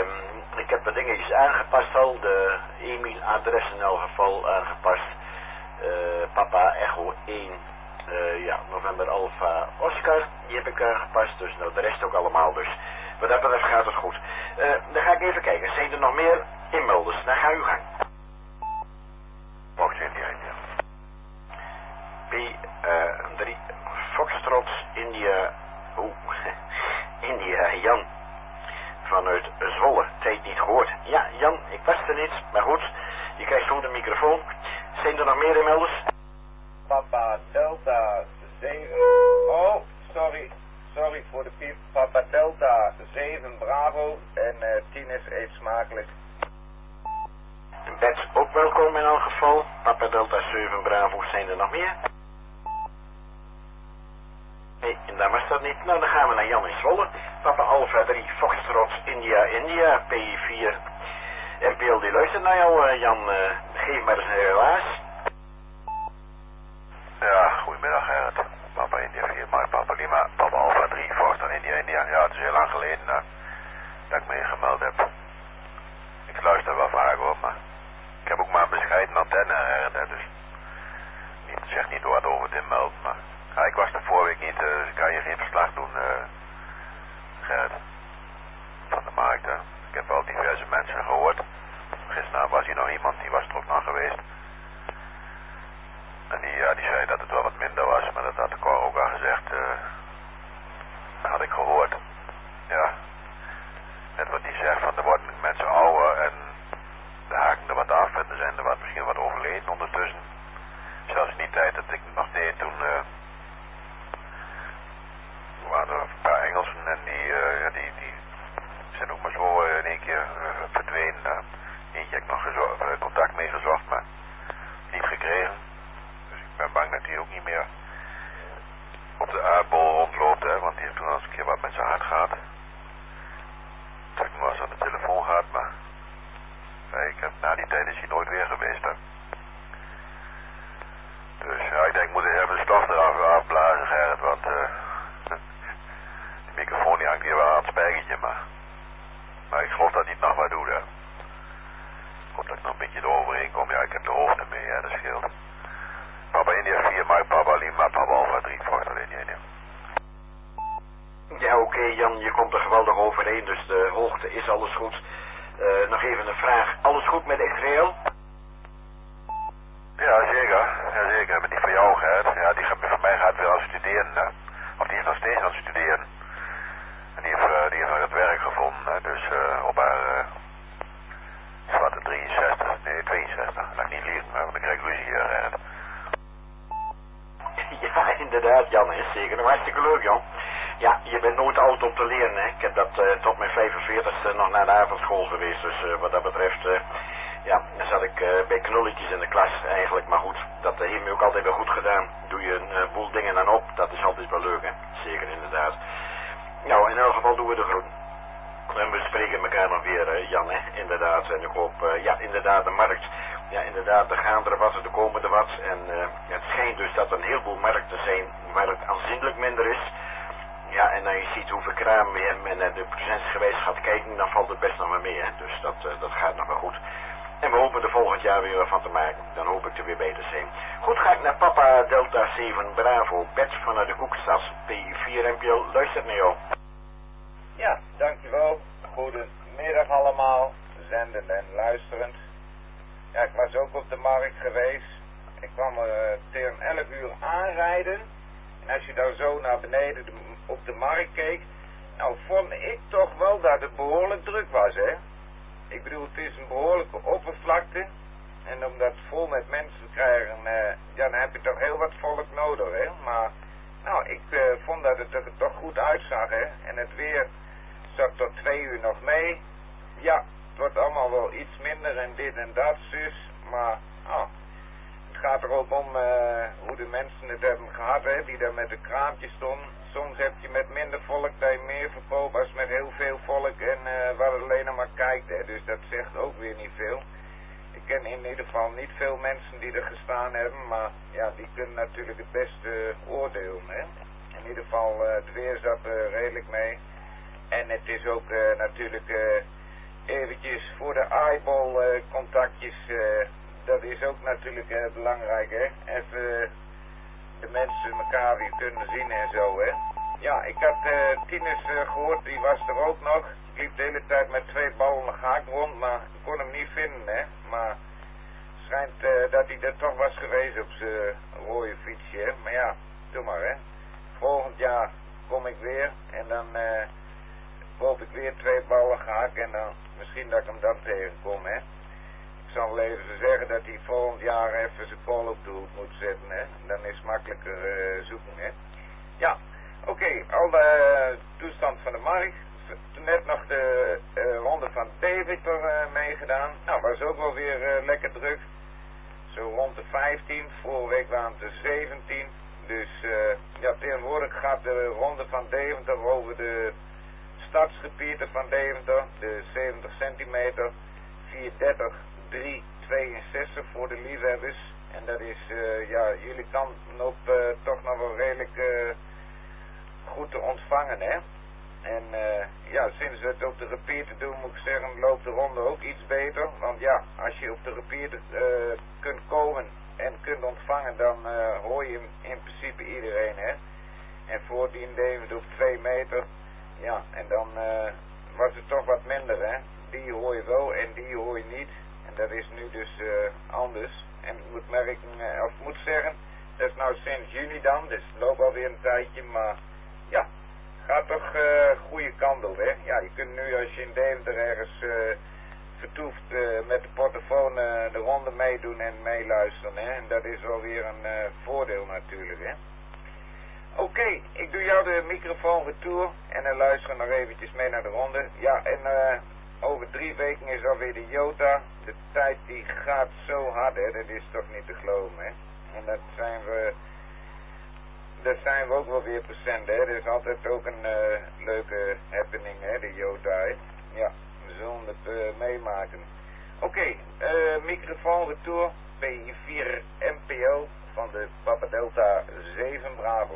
Ik heb de dingetjes aangepast al, de e-mailadres in elk geval aangepast. Papa Echo 1, November Alpha Oscar, die heb ik aangepast, dus nou de rest ook allemaal dus. Wat dat betreft gaat het goed. Dan ga ik even kijken, zijn er nog meer inmelders? Dan ga u gang. Fox India. P3 Foxtrot India, India Jan vanuit Zwolle, tijd niet gehoord. Ja Jan, ik was er niet, maar goed, je krijgt zo de microfoon. Zijn er nog meer inmelders? Papa Delta 7, oh sorry voor de piep, Papa Delta 7 Bravo en 10 is eet smakelijk. Bets ook welkom in elk geval. Papa Delta 7 Bravo, zijn er nog meer? Nee, en daar was dat niet. Nou, dan gaan we naar Jan in Zwolle. Papa Alpha 3 Foxtrot India P4 NPL die luistert naar jou Jan. Geef maar eens een relaas. Ja, goedemiddag Gerrit. Papa India 4, maar Papa Lima, Papa Alpha 3 Foxtrot India. Ja, het is heel lang geleden dat ik me ingemeld heb. Ik luister wel vaak hoor, maar ik heb ook maar een bescheiden antenne Gerrit, dus zeg niet wat over het inmelden, maar ja, ik was de vorige week niet, dus ik kan je geen verslag doen, Gerrit, van de markt. Hè. Ik heb wel diverse mensen gehoord. Gisteren was hier nog iemand, die was er ook nog geweest. En die zei dat het wel wat minder was, maar dat had ik ook al gezegd, had ik gehoord. Ja, net wat die zegt, van er worden mensen ouder en de haken er wat af en er zijn er misschien wat overleden ondertussen. Zelfs in die tijd dat ik nog deed, toen waren er een paar Engelsen en die zijn ook maar zo in één keer verdwenen. Eentje heb ik nog contact mee gezocht, maar niet gekregen. Dus ik ben bang dat hij ook niet meer op de aardbol rondloopt, hè, want die heeft toen al eens een keer wat met zijn hart gehad. Toen ik nog wel eens aan de telefoon gehad, maar na die tijd is hij nooit weer geweest, hè. Dus ja, ik denk ik moet even de stof eraf afblazen, Gerrit, want die microfoon die hangt hier wel aan het spijkertje, maar ik geloof dat hij het nog maar doet, hè. Ik hoop dat ik nog een beetje eroverheen kom. Ja, ik heb de hoofd mee, hè, dat scheelt. Papa India 4, Mike Papa Lima, Papa Alpha 3, Foxtrot India. Ja, oké, Jan, je komt er geweldig overheen, dus de hoogte is alles goed. Nog even een vraag. Alles goed met Israël? Ja, zeker. Met die van jou, Gert. Ja, die van mij gaat weer aan het studeren, hè. Of die is nog steeds aan het studeren. En die heeft nog het werk gevonden, hè. Dus op haar zwarte 62, laat ik niet liegen, want dan krijg ik ruzie hier, Gert. Ja, inderdaad, Jan, is zeker. Nou, hartstikke leuk, Jan. Ja, je bent nooit oud om te leren, hè. Ik heb dat tot mijn 45ste nog naar de avondschool geweest, dus wat dat betreft, ja, dan zat ik bij knulletjes in de klas eigenlijk, maar goed, dat heeft me ook altijd wel goed gedaan. Doe je een boel dingen aan op, dat is altijd wel leuk, hè. Zeker, inderdaad. Nou, in elk geval doen we de groeten. En we spreken elkaar nog weer, Jan, hè, inderdaad. En ik hoop, ja, inderdaad, de markt. Ja, inderdaad, er gaan er wat, er komen er wat. En het schijnt dus dat er een heleboel markten zijn waar het aanzienlijk minder is. Ja, en dan je ziet hoeveel kraam we hebben en de procentsgewijs gaat kijken, dan valt het best nog wel mee, hè. Dus dat gaat nog wel goed. En we hopen er volgend jaar weer wat van te maken. Dan hoop ik er weer bij te zijn. Goed, ga ik naar Papa Delta 7 Bravo, Bets vanuit de Koekstad, P4 NPL. Luistert naar jou. Ja, dankjewel. Goedemiddag allemaal, zendend en luisterend. Ja, ik was ook op de markt geweest. Ik kwam tegen 11 uur aanrijden. En als je daar zo naar beneden op de markt keek, nou vond ik toch wel dat het behoorlijk druk was, hè. Ik bedoel, het is een behoorlijke oppervlakte. En om dat vol met mensen te krijgen, ja, dan heb je toch heel wat volk nodig, hè. Maar, nou, ik vond dat het er toch goed uitzag, hè. En het weer zat tot 2 uur nog mee. Ja, het wordt allemaal wel iets minder en dit en dat, zus. Maar, het gaat er ook om hoe de mensen het hebben gehad, hè, die daar met de kraampjes stonden. Soms heb je met minder volk dat je meer verkoopt als met heel veel volk en waar het alleen nog maar kijkt, hè. Dus dat zegt ook weer niet veel. Ik ken in ieder geval niet veel mensen die er gestaan hebben, maar ja, die kunnen natuurlijk het beste oordelen, hè. In ieder geval, het weer zat er redelijk mee. En het is ook natuurlijk eventjes voor de eyeball contactjes dat is ook natuurlijk belangrijk, hè. Even de mensen elkaar weer kunnen zien en zo, hè. Ja, ik had Tinus gehoord, die was er ook nog. Ik liep de hele tijd met 2 ballen gaak rond, maar ik kon hem niet vinden, hè. Maar het schijnt dat hij er toch was geweest op zijn rode fietsje, hè. Maar ja, doe maar, hè. Volgend jaar kom ik weer en dan koop ik weer 2 ballen gaak en dan misschien dat ik hem dan tegenkom, hè. Ik zal wel even zeggen dat hij volgend jaar even zijn kool op de hoek moet zetten, hè. Dan is het makkelijker zoeken, hè. Ja, oké, al de toestand van de markt. Net nog de ronde van Deventer meegedaan. Nou, was ook wel weer lekker druk. Zo rond de 15, vorige week waren het de 17. Dus ja, tegenwoordig gaat de ronde van Deventer over de stadsgebieden van Deventer. De 70 centimeter, 430, 362 voor de liefhebbers. En dat is, ja, jullie kan op toch nog wel redelijk goed te ontvangen, hè. En ja, sinds we het op de repeater doen, moet ik zeggen, loopt de ronde ook iets beter. Want ja, als je op de repeater kunt komen en kunt ontvangen, dan hoor je hem in principe iedereen, hè. En voordien deden we het op 2 meter. Ja, en dan was het toch wat minder, hè. Die hoor je wel en die hoor je niet. En dat is nu dus anders. En ik moet merken, of ik moet zeggen, dat is nou sinds juni dan, dus het loopt alweer een tijdje, maar ja, gaat toch goede kant op, hè. Ja, je kunt nu als je in Deventer ergens vertoeft met de portofoon de ronde meedoen en meeluisteren, hè. En dat is wel weer een voordeel natuurlijk, hè. Oké, ik doe jou de microfoon retour en dan luisteren we nog eventjes mee naar de ronde. Ja, en over 3 weken is alweer de Jota. De tijd die gaat zo hard, hè. Dat is toch niet te geloven, hè. En dat zijn we ook wel weer procent, hè. Dat is altijd ook een leuke happening, hè, de Jota, hè. Ja, we zullen het meemaken. Oké, microfoon retour, P4 MPO van de Papa Delta 7 Bravo.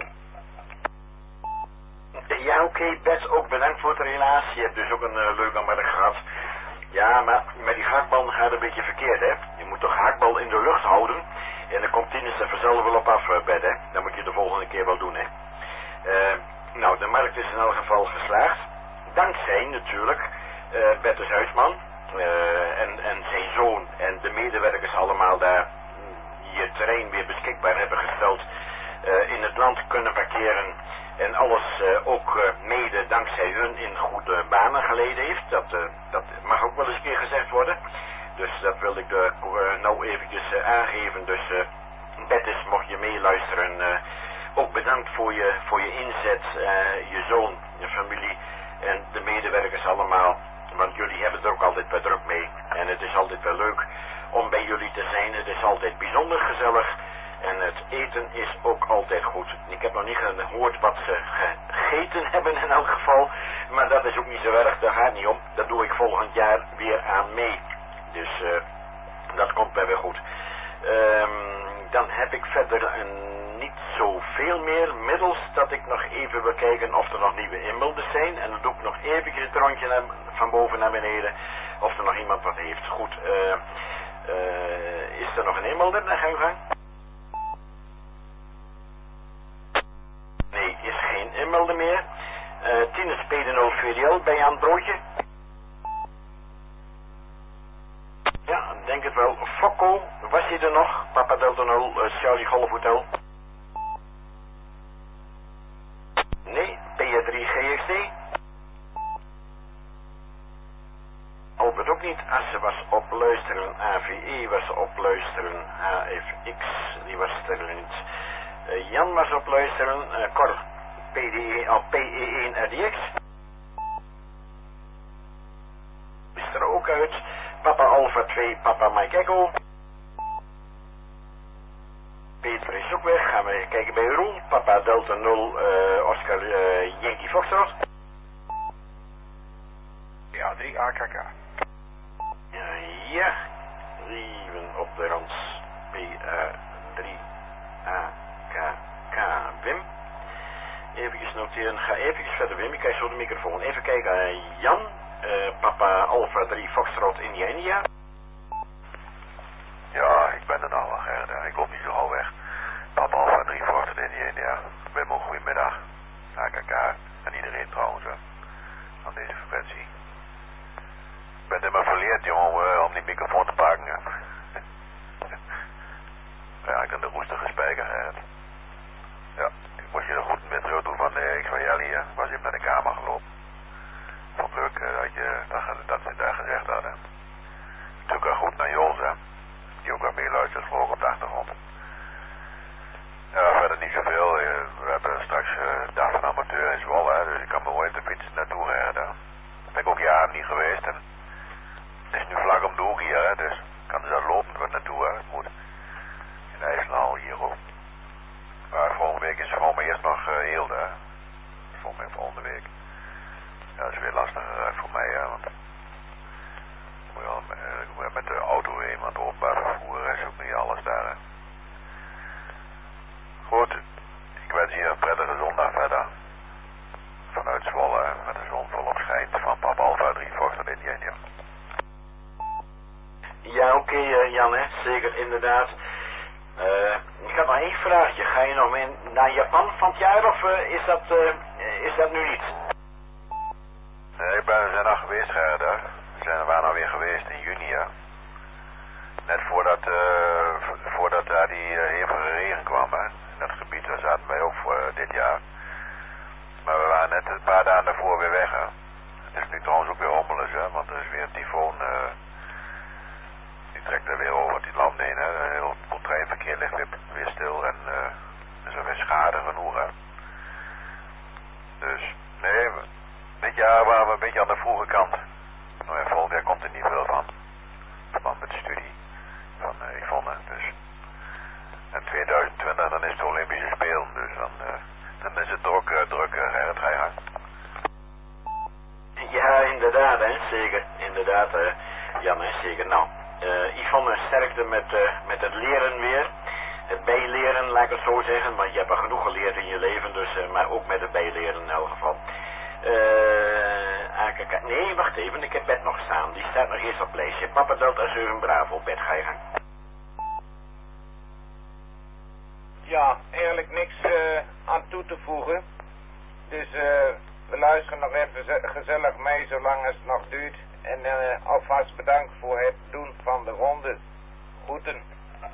Ja, oké, Bets, ook bedankt voor het relaas. Je hebt dus ook een leuke aanmerking gehad. Ja, maar met die hakbal gaat het een beetje verkeerd, hè. Je moet toch hakbal in de lucht houden. En dan komt Tinus er vanzelf wel op af, Bed, hè. Dat moet je de volgende keer wel doen, hè. Nou, de markt is in elk geval geslaagd. Dankzij natuurlijk Bertus Huisman en zijn zoon en de medewerkers allemaal daar je terrein weer beschikbaar hebben gesteld. In het land kunnen parkeren en alles ook mede dankzij hun in goede banen geleden heeft. Dat mag ook wel eens een keer gezegd worden. Dus dat wil ik nou eventjes aangeven. Dus Bertus, mocht je meeluisteren, ook bedankt voor je inzet, je zoon, je familie en de medewerkers allemaal. Want jullie hebben er ook altijd bij druk mee. En het is altijd wel leuk om bij jullie te zijn. Het is altijd bijzonder gezellig. En het eten is ook altijd goed. Ik heb nog niet gehoord wat ze gegeten hebben in elk geval. Maar dat is ook niet zo erg. Daar gaat het niet om. Dat doe ik volgend jaar weer aan mee. Dus dat komt bij weer goed. Dan heb ik verder niet zoveel meer. Middels dat ik nog even wil kijken of er nog nieuwe inbeelders zijn. En dan doe ik nog even het rondje van boven naar beneden. Of er nog iemand wat heeft. Goed. Is er nog een inbeelder naar gang? Nee, is geen inmelden meer. Tinus P0 VDL, ben je aan het broodje? Ja, denk het wel. Fokko, was je er nog? Papa Delta 0, Charlie Golf Hotel. Nee, PR3 GXD. Albert ook niet. Asse was op luisteren. AVE was op luisteren. HFX, die was er niet. Jan was op luisteren. Cor, PE1 RDX. Is er ook uit. Papa Alpha 2, Papa Mike Echo. Peter is ook weg. Gaan we kijken bij Roel. Papa Delta 0, Oscar Yankee Foxtrot. Ja, 3 AKK. Ja, Rieven op de rand. PA3 AKK. Wim. Even noteren. Ga even verder, Wim. Ik krijg zo de microfoon. Even kijken. Jan. Papa Alpha 3 Foxtrot India. Ja, Ik ben er nou wel, Gerrit. Ik loop niet zo gauw weg. Papa Alpha 3 Foxtrot India. Wim ook goedemiddag. AKK. En iedereen trouwens, aan deze frequentie. Ik ben helemaal verleerd, jongen, om die microfoon te pakken. Ja, ik ben de roestige spijker, Gerrit. Ja, ik moest je er goed met terug doen van X-Jelly, hè. Was even naar de kamer gelopen. Vond leuk dat ze daar gezegd hadden. Natuurlijk wel goed naar Jos, hè. Die ook wel meeluistert, geloof ik, op de achtergrond. Ja, verder niet zoveel. We hebben straks dag van amateur in Zwolle, hè, dus ik kan me ooit de fiets naartoe rijden. Daar ben ik ook jaren niet geweest en het is nu vlak om de hoek hier, hè, dus ik kan er zo lopend wat naartoe, hè. Het moet in IJsland hier ook. Maar volgende week is het gewoon maar eerst nog Eelde, hè. Volgens mij volgende week. Ja, dat is weer lastiger voor mij, hè, want ik moet wel met de auto heen, want openbaar vervoer is ook niet alles daar, hè. Goed, ik wens je een prettige zondag verder. Vanuit Zwolle, met de zon volop schijnt van Papa Alpha 3 Foxtrot India. Ja, oké, Jan, hè? Zeker, inderdaad. Ik had nog één vraagje. Ga je nog mee naar Japan van het jaar of is dat nu niet? Nee, we zijn al geweest, Gerrit, hè. We waren alweer geweest in juni, hè. Net voordat daar die hevige regen kwam, hè. In dat gebied, daar zaten wij ook voor dit jaar. Maar we waren net een paar dagen daarvoor weer weg, hè. Het is nu trouwens ook weer hommeles, hè, want er is weer een tyfoon, die trekt er weer over het land heen, hè. Heel veel treinverkeer ligt weer stil en er is weer schade genoeg, hè. Dus, nee, dit jaar waren we een beetje aan de vroege kant. Nou ja, volgend jaar komt er niet veel van. Verband met de studie van Yvonne, dus. En 2020 dan is de Olympische Spelen, dus dan is het ook druk, Gerrit, ga je gang. Ja, inderdaad, hè, zeker. Inderdaad, Jan, hè, zeker. Nou, Yvonne sterkte met het leren weer. Het bijleren, laat ik het zo zeggen, want je hebt er genoeg geleerd in je leven, dus, maar ook met het bijleren in elk geval. AKK, nee, wacht even, ik heb Bert nog staan, die staat nog eerst op lijstje. Papa Delta 7 Bravo, Bert, ga je gang. Ja, eigenlijk niks aan toe te voegen. Dus we luisteren nog even gezellig mee zolang het nog duurt. En alvast bedankt voor het doen van de ronde. Groeten.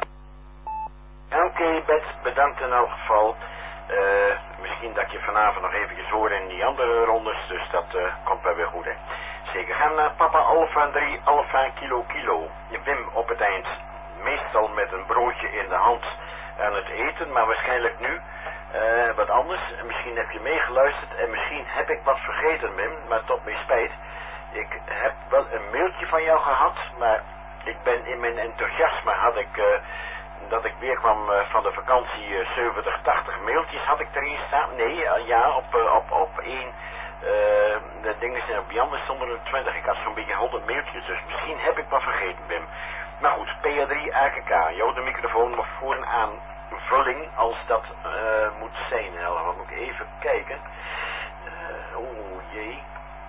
Oké, Bert, bedankt in elk geval. Misschien dat je vanavond nog eventjes hoort in die andere rondes, dus dat komt wel weer goed, hè. Zeker. Gaan naar Papa Alpha 3 Alpha Kilo Kilo. Wim op het eind, meestal met een broodje in de hand aan het eten, maar waarschijnlijk nu wat anders. Misschien heb je meegeluisterd en misschien heb ik wat vergeten, Wim, maar tot mijn spijt. Ik heb wel een mailtje van jou gehad, maar ik ben in mijn enthousiasme dat ik weer kwam van de vakantie 70, 80 mailtjes had ik erin staan. Nee, ja, op één. De dingen zijn op Jan, er stonden er 20. Ik had zo'n beetje 100 mailtjes, dus misschien heb ik wat vergeten, Wim. Maar goed, PA3 AKK, jou de microfoon nog voor een aanvulling als dat moet zijn. Dan moet ik even kijken. Oh jee.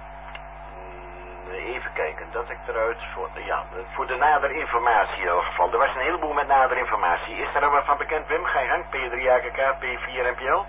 Even kijken, dat ik eruit voor de nadere informatie in ieder geval. Er was een heleboel met nadere informatie. Is er wat van bekend, Wim? Ga je gang? P3 AKK, P4 NPL?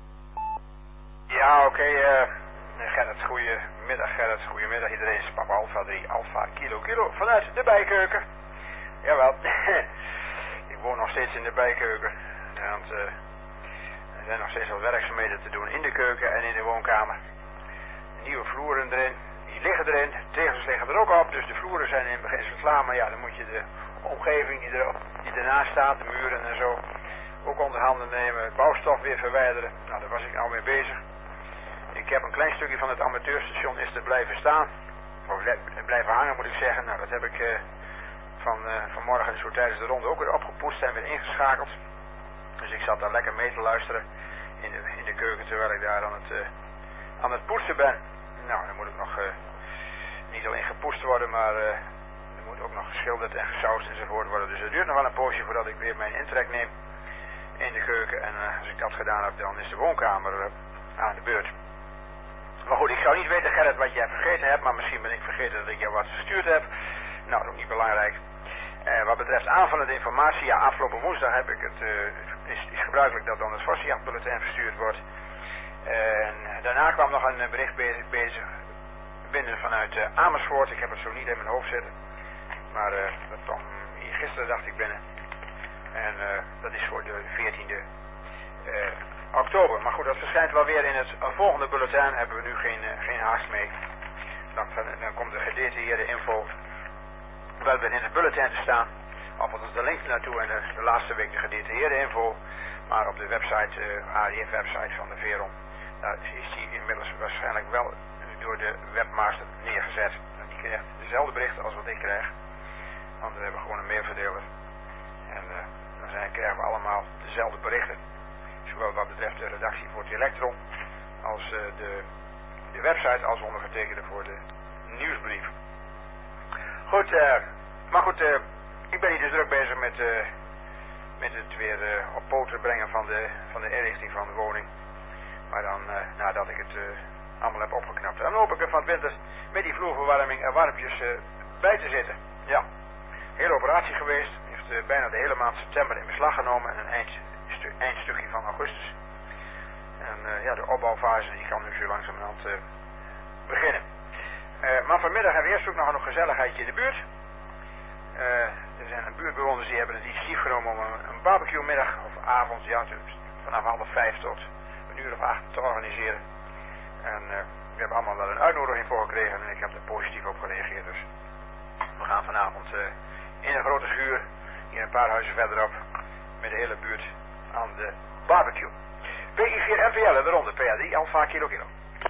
Ja, oké. Gerrit, goedemiddag Gerrit. Goedemiddag iedereen. Is Papa Alpha 3 Alpha Kilo Kilo vanuit de bijkeuken. Jawel. Ik woon nog steeds in de bijkeuken. Want er zijn nog steeds wat werkzaamheden te doen in de keuken en in de woonkamer. Nieuwe vloeren erin. Die liggen erin, tegels liggen er ook op, dus de vloeren zijn in beginsel klaar, maar ja, dan moet je de omgeving die ernaast staat, de muren en zo, ook onder handen nemen, bouwstof weer verwijderen. Nou, daar was ik nou mee bezig. Ik heb een klein stukje van het amateurstation is te blijven staan, of blijven hangen moet ik zeggen. Nou, dat heb ik vanmorgen zo tijdens de ronde ook weer opgepoetst en weer ingeschakeld. Dus ik zat daar lekker mee te luisteren in de keuken terwijl ik daar aan het poetsen ben. Nou, dan moet ik nog niet alleen gepoetst worden, maar er moet ook nog geschilderd en gesausd enzovoort worden. Dus het duurt nog wel een poosje voordat ik weer mijn intrek neem in de keuken. En als ik dat gedaan heb, dan is de woonkamer aan de beurt. Maar goed, ik zou niet weten, Gerrit, wat jij vergeten hebt, maar misschien ben ik vergeten dat ik jou wat verstuurd heb. Nou, dat is ook niet belangrijk. Wat betreft aanvullende informatie, ja, afgelopen woensdag heb ik het, is gebruikelijk dat dan het vossenjachtbulletin verstuurd wordt. En daarna kwam nog een bericht binnen vanuit Amersfoort. Ik heb het zo niet in mijn hoofd zitten. Maar dat kwam gisteren, dacht ik, binnen. En dat is voor de 14e oktober. Maar goed, dat verschijnt wel weer in het volgende bulletin. Hebben we nu geen haast mee. Dan komt de gedetailleerde info wel weer in het bulletin te staan. Althans de link naartoe en de laatste week de gedetailleerde info. Maar op de website, ADF-website van de Veron, daar is die inmiddels waarschijnlijk wel door de webmaster neergezet. En die krijgt dezelfde berichten als wat ik krijg. Want we hebben gewoon een mailverdeler. En dan krijgen we allemaal dezelfde berichten. Zowel wat betreft de redactie voor het Elektron als de website als ondergetekende voor de nieuwsbrief. Goed, maar goed, ik ben hier dus druk bezig met het weer op poten brengen van de inrichting van de woning. Maar dan, nadat ik het allemaal heb opgeknapt. Dan hoop ik er van het winter met die vloerverwarming en warmpjes bij te zitten. Ja, hele operatie geweest. Heeft bijna de hele maand september in beslag genomen en een eindstukje van augustus. En ja, de opbouwfase die kan nu zo langzamerhand beginnen. Maar vanmiddag hebben we eerst ook nog een gezelligheidje in de buurt. Er zijn een buurtbewoners die hebben het initiatief genomen om een barbecue middag of avond, ja, vanaf 4:30 tot 1:08 te organiseren. En we hebben allemaal wel een uitnodiging voor gekregen en ik heb er positief op gereageerd. Dus we gaan vanavond in een grote schuur, hier een paar huizen verderop, met de hele buurt aan de barbecue. PI4FPL, de ronde, PA3, Alpha Kilo Kilo.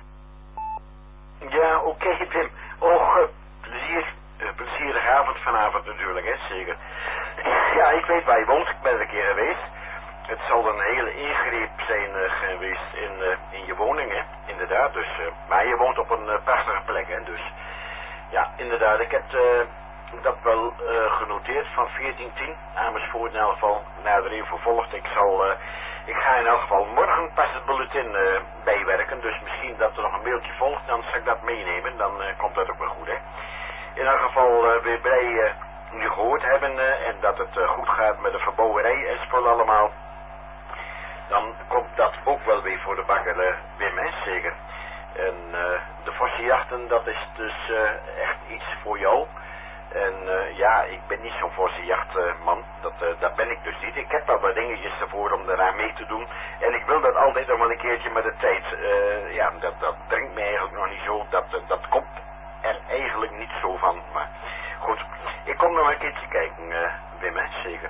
Ja, oké, Wim. Oh, plezierige avond vanavond natuurlijk, hè, zeker. Ja, ik weet waar je woont, ik ben er een keer geweest. Het zal een hele ingreep zijn geweest in je woning, hè, inderdaad. Dus, maar je woont op een prachtige plek, hè, dus. Ja, inderdaad, ik heb dat wel genoteerd van 1410, Amersfoort in elk geval, nader even vervolgd. Ik ga in elk geval morgen pas het bulletin bijwerken, dus misschien dat er nog een mailtje volgt, dan zal ik dat meenemen, dan komt dat ook wel goed, hè. In elk geval weer blij je gehoord hebben en dat het goed gaat met de verbouwerij en spul allemaal. Dan komt dat ook wel weer voor de bakker, Wim, hè, zeker. En de vossenjachten, dat is dus echt iets voor jou. En ja, ik ben niet zo'n vossenjachtman, dat ben ik dus niet. Ik heb wel wat dingetjes ervoor om daaraan mee te doen. En ik wil dat altijd nog wel een keertje met de tijd. Ja, dat brengt me eigenlijk nog niet zo, dat komt er eigenlijk niet zo van. Maar goed, ik kom nog een keertje kijken, Wim, hè, zeker.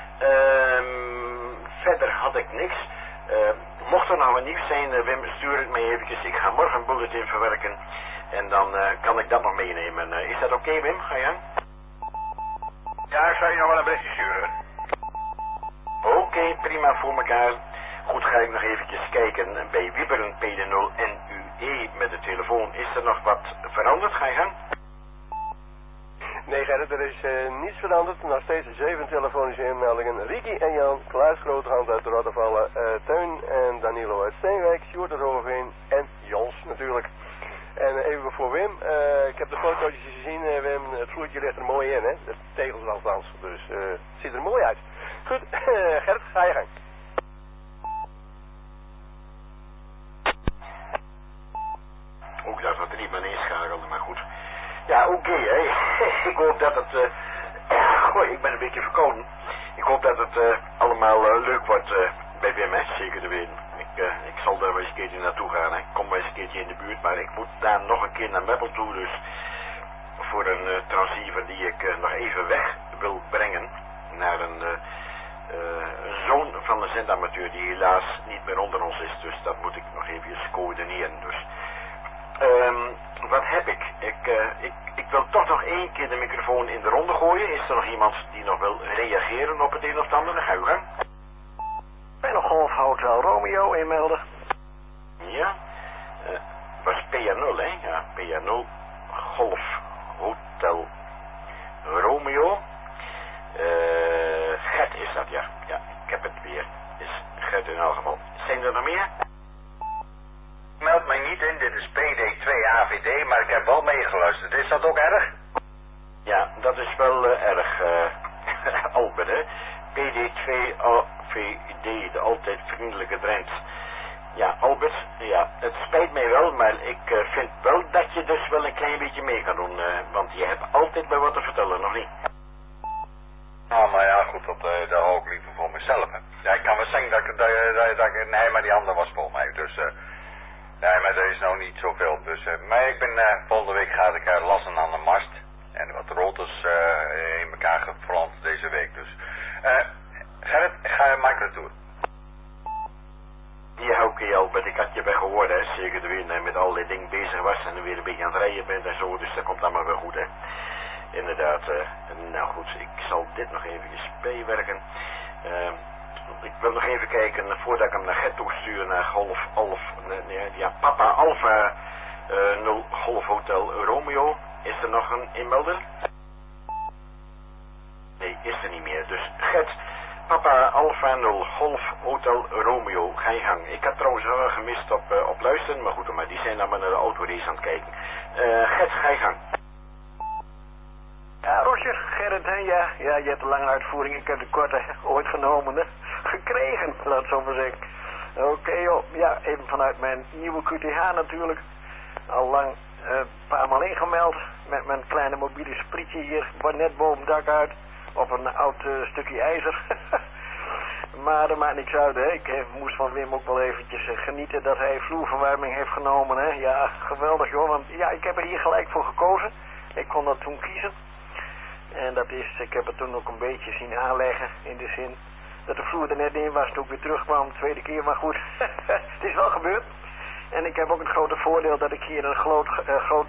Verder had ik niks. Mocht er nog wat nieuws zijn, Wim, stuur het mij eventjes. Ik ga morgen een bulletin verwerken. En dan kan ik dat nog meenemen. Is dat oké, Wim? Ga je aan? Ja, ik zal je nog wel een berichtje sturen. Oké, prima voor elkaar. Goed, ga ik nog eventjes kijken. Bij Wieberen PD0 NUE met de telefoon. Is er nog wat veranderd? Ga je gaan? Nee, Gerrit, er is niets veranderd. Nog steeds 7 telefonische inmeldingen. Ricky en Jan, Klaas Groothand uit Rottervallen, Teun en Danilo uit Steenwijk, Sjoerd uit Hoogveen en Jons natuurlijk. En even voor Wim, ik heb de fotootjes gezien, Wim, het vloertje ligt er mooi in, hè, de tegels althans, dus het ziet er mooi uit. Goed, Gerrit, ga je gang. Ook dat het er niet meer inschakelde, maar goed. Ja, oké, hè. Ik hoop dat het... Goh, ik ben een beetje verkouden. Ik hoop dat het allemaal leuk wordt bij Wim, hè. Zeker te weten. Ik zal daar wel eens een keertje naartoe gaan, hè. Ik kom wel eens een keertje in de buurt, maar ik moet daar nog een keer naar Meppel toe, dus voor een transceiver die ik nog even weg wil brengen naar een zoon van een zendamateur die helaas niet meer onder ons is, dus dat moet ik nog even coördineren, dus... Wat heb ik? Ik wil toch nog 1 keer de microfoon in de ronde gooien. Is er nog iemand die nog wil reageren op het een of het ander? Dan ga je gang. Bij nog Golf Hotel Romeo inmelden. Ja. Was PA0, hè? Ja, PA0 Golf Hotel Romeo. Gert is dat, ja. Ja, ik heb het weer. Is Gert in elk geval. Zijn er nog meer? Meld mij niet in, dit is PD2AVD, maar ik heb wel meegeluisterd. Is dat ook erg? Ja, dat is wel erg, 2AVD, de altijd vriendelijke Drent. Ja, Albert, ja, het spijt mij wel, maar ik vind wel dat je dus wel een klein beetje mee kan doen, want je hebt altijd bij wat te vertellen, nog niet? Nou, maar ja, goed, dat hou ik liever voor mezelf, hè. Ja, ik kan wel zeggen dat ik nee, maar die ander was volgens mij, dus, nee, maar er is nou niet zoveel, dus, maar ik ben, volgende week ga ik lassen aan de mast, en wat rotors in elkaar geflanst deze week, dus, Gerrit, ik ga Michael toe. Ja, oké, Albert, ik had je bij gehoord, hè, zeker de weer met allerlei dingen bezig was en weer een beetje aan het rijden bent en zo, dus dat komt allemaal weer goed, hè. Inderdaad, nou goed, ik zal dit nog eventjes bijwerken. Ik wil nog even kijken, voordat ik hem naar Gert stuur, naar Papa Alpha 0 Golf Hotel Romeo. Is er nog een inmelder? Nee, is er niet meer. Dus Gert, Papa Alpha 0 Golf Hotel Romeo, ga je gang. Ik had trouwens wel gemist op luisteren, maar goed, maar die zijn dan maar naar de autorace aan het kijken. Gert, ga je gang. Ja, Roger, Gerrit, hè? Ja, je hebt een lange uitvoering, ik heb de korte ooit genomen, hè? Gekregen, laat het zo maar zeggen. Oké, joh, ja, even vanuit mijn nieuwe QTH natuurlijk. Al lang een paar maal ingemeld met mijn kleine mobiele sprietje hier, net boven het dak uit, op een oud stukje ijzer. Maar dat maakt niks uit, hè. Ik moest van Wim ook wel eventjes genieten dat hij vloerverwarming heeft genomen, hè. Ja, geweldig, joh, want ja, ik heb er hier gelijk voor gekozen. Ik kon dat toen kiezen. En dat is, ik heb het toen ook een beetje zien aanleggen, in de zin dat de vloer er net in was, toen ik weer terugkwam, de tweede keer, maar goed, het is wel gebeurd. En ik heb ook het grote voordeel dat ik hier een groot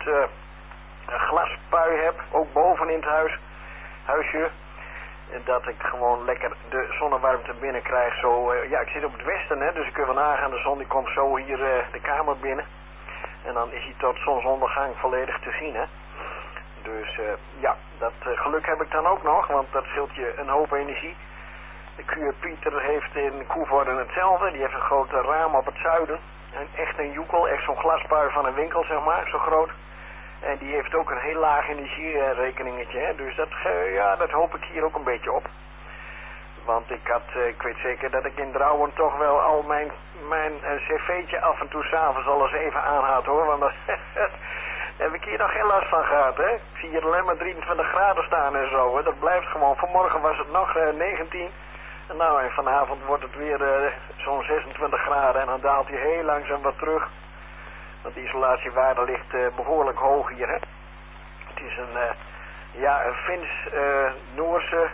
glaspui heb, ook boven in het huisje. En dat ik gewoon lekker de zonnewarmte binnen krijg, zo, ja, ik zit op het westen, hè, dus ik kan wel nagaan, de zon die komt zo hier de kamer binnen. En dan is hij tot zonsondergang volledig te zien, hè. Dus ja, dat geluk heb ik dan ook nog, want dat scheelt je een hoop energie. De Kuur Pieter heeft in Koevoorden hetzelfde, die heeft een groot raam op het zuiden. En echt een joekel, echt zo'n glaspui van een winkel, zeg maar, zo groot. En die heeft ook een heel laag energierekeningetje, hè. Dus dat, ja, dat hoop ik hier ook een beetje op. Want ik weet zeker dat ik in Drouwen toch wel al mijn cv'tje af en toe s'avonds al eens even aanhoud, hoor. Want dat heb ik hier nog geen last van gehad, hè. Ik zie hier alleen maar 23 graden staan en zo, hè. Dat blijft gewoon. Vanmorgen was het nog 19. En nou, en vanavond wordt het weer zo'n 26 graden. En dan daalt hij heel langzaam wat terug. Want de isolatiewaarde ligt behoorlijk hoog hier, hè. Het is een Fins-Noorse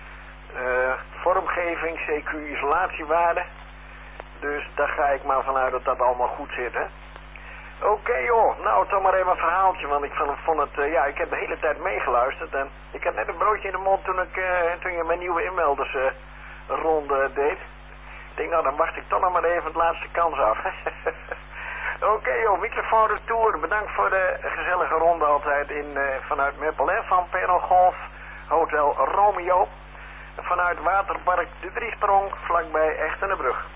vormgeving, CQ-isolatiewaarde. Dus daar ga ik maar vanuit dat dat allemaal goed zit, hè. Oké, joh, nou toch maar even een verhaaltje, want ik vond het, ja, ik heb de hele tijd meegeluisterd en ik had net een broodje in de mond toen je mijn nieuwe inmelders ronde deed. Ik denk, nou dan wacht ik toch nog maar even het laatste kans af. Oké, joh, microfoon retour, bedankt voor de gezellige ronde altijd vanuit Meppel, hè, van Panel Golf Hotel Romeo, vanuit Waterpark de Driesprong, vlakbij Echtenenbrug.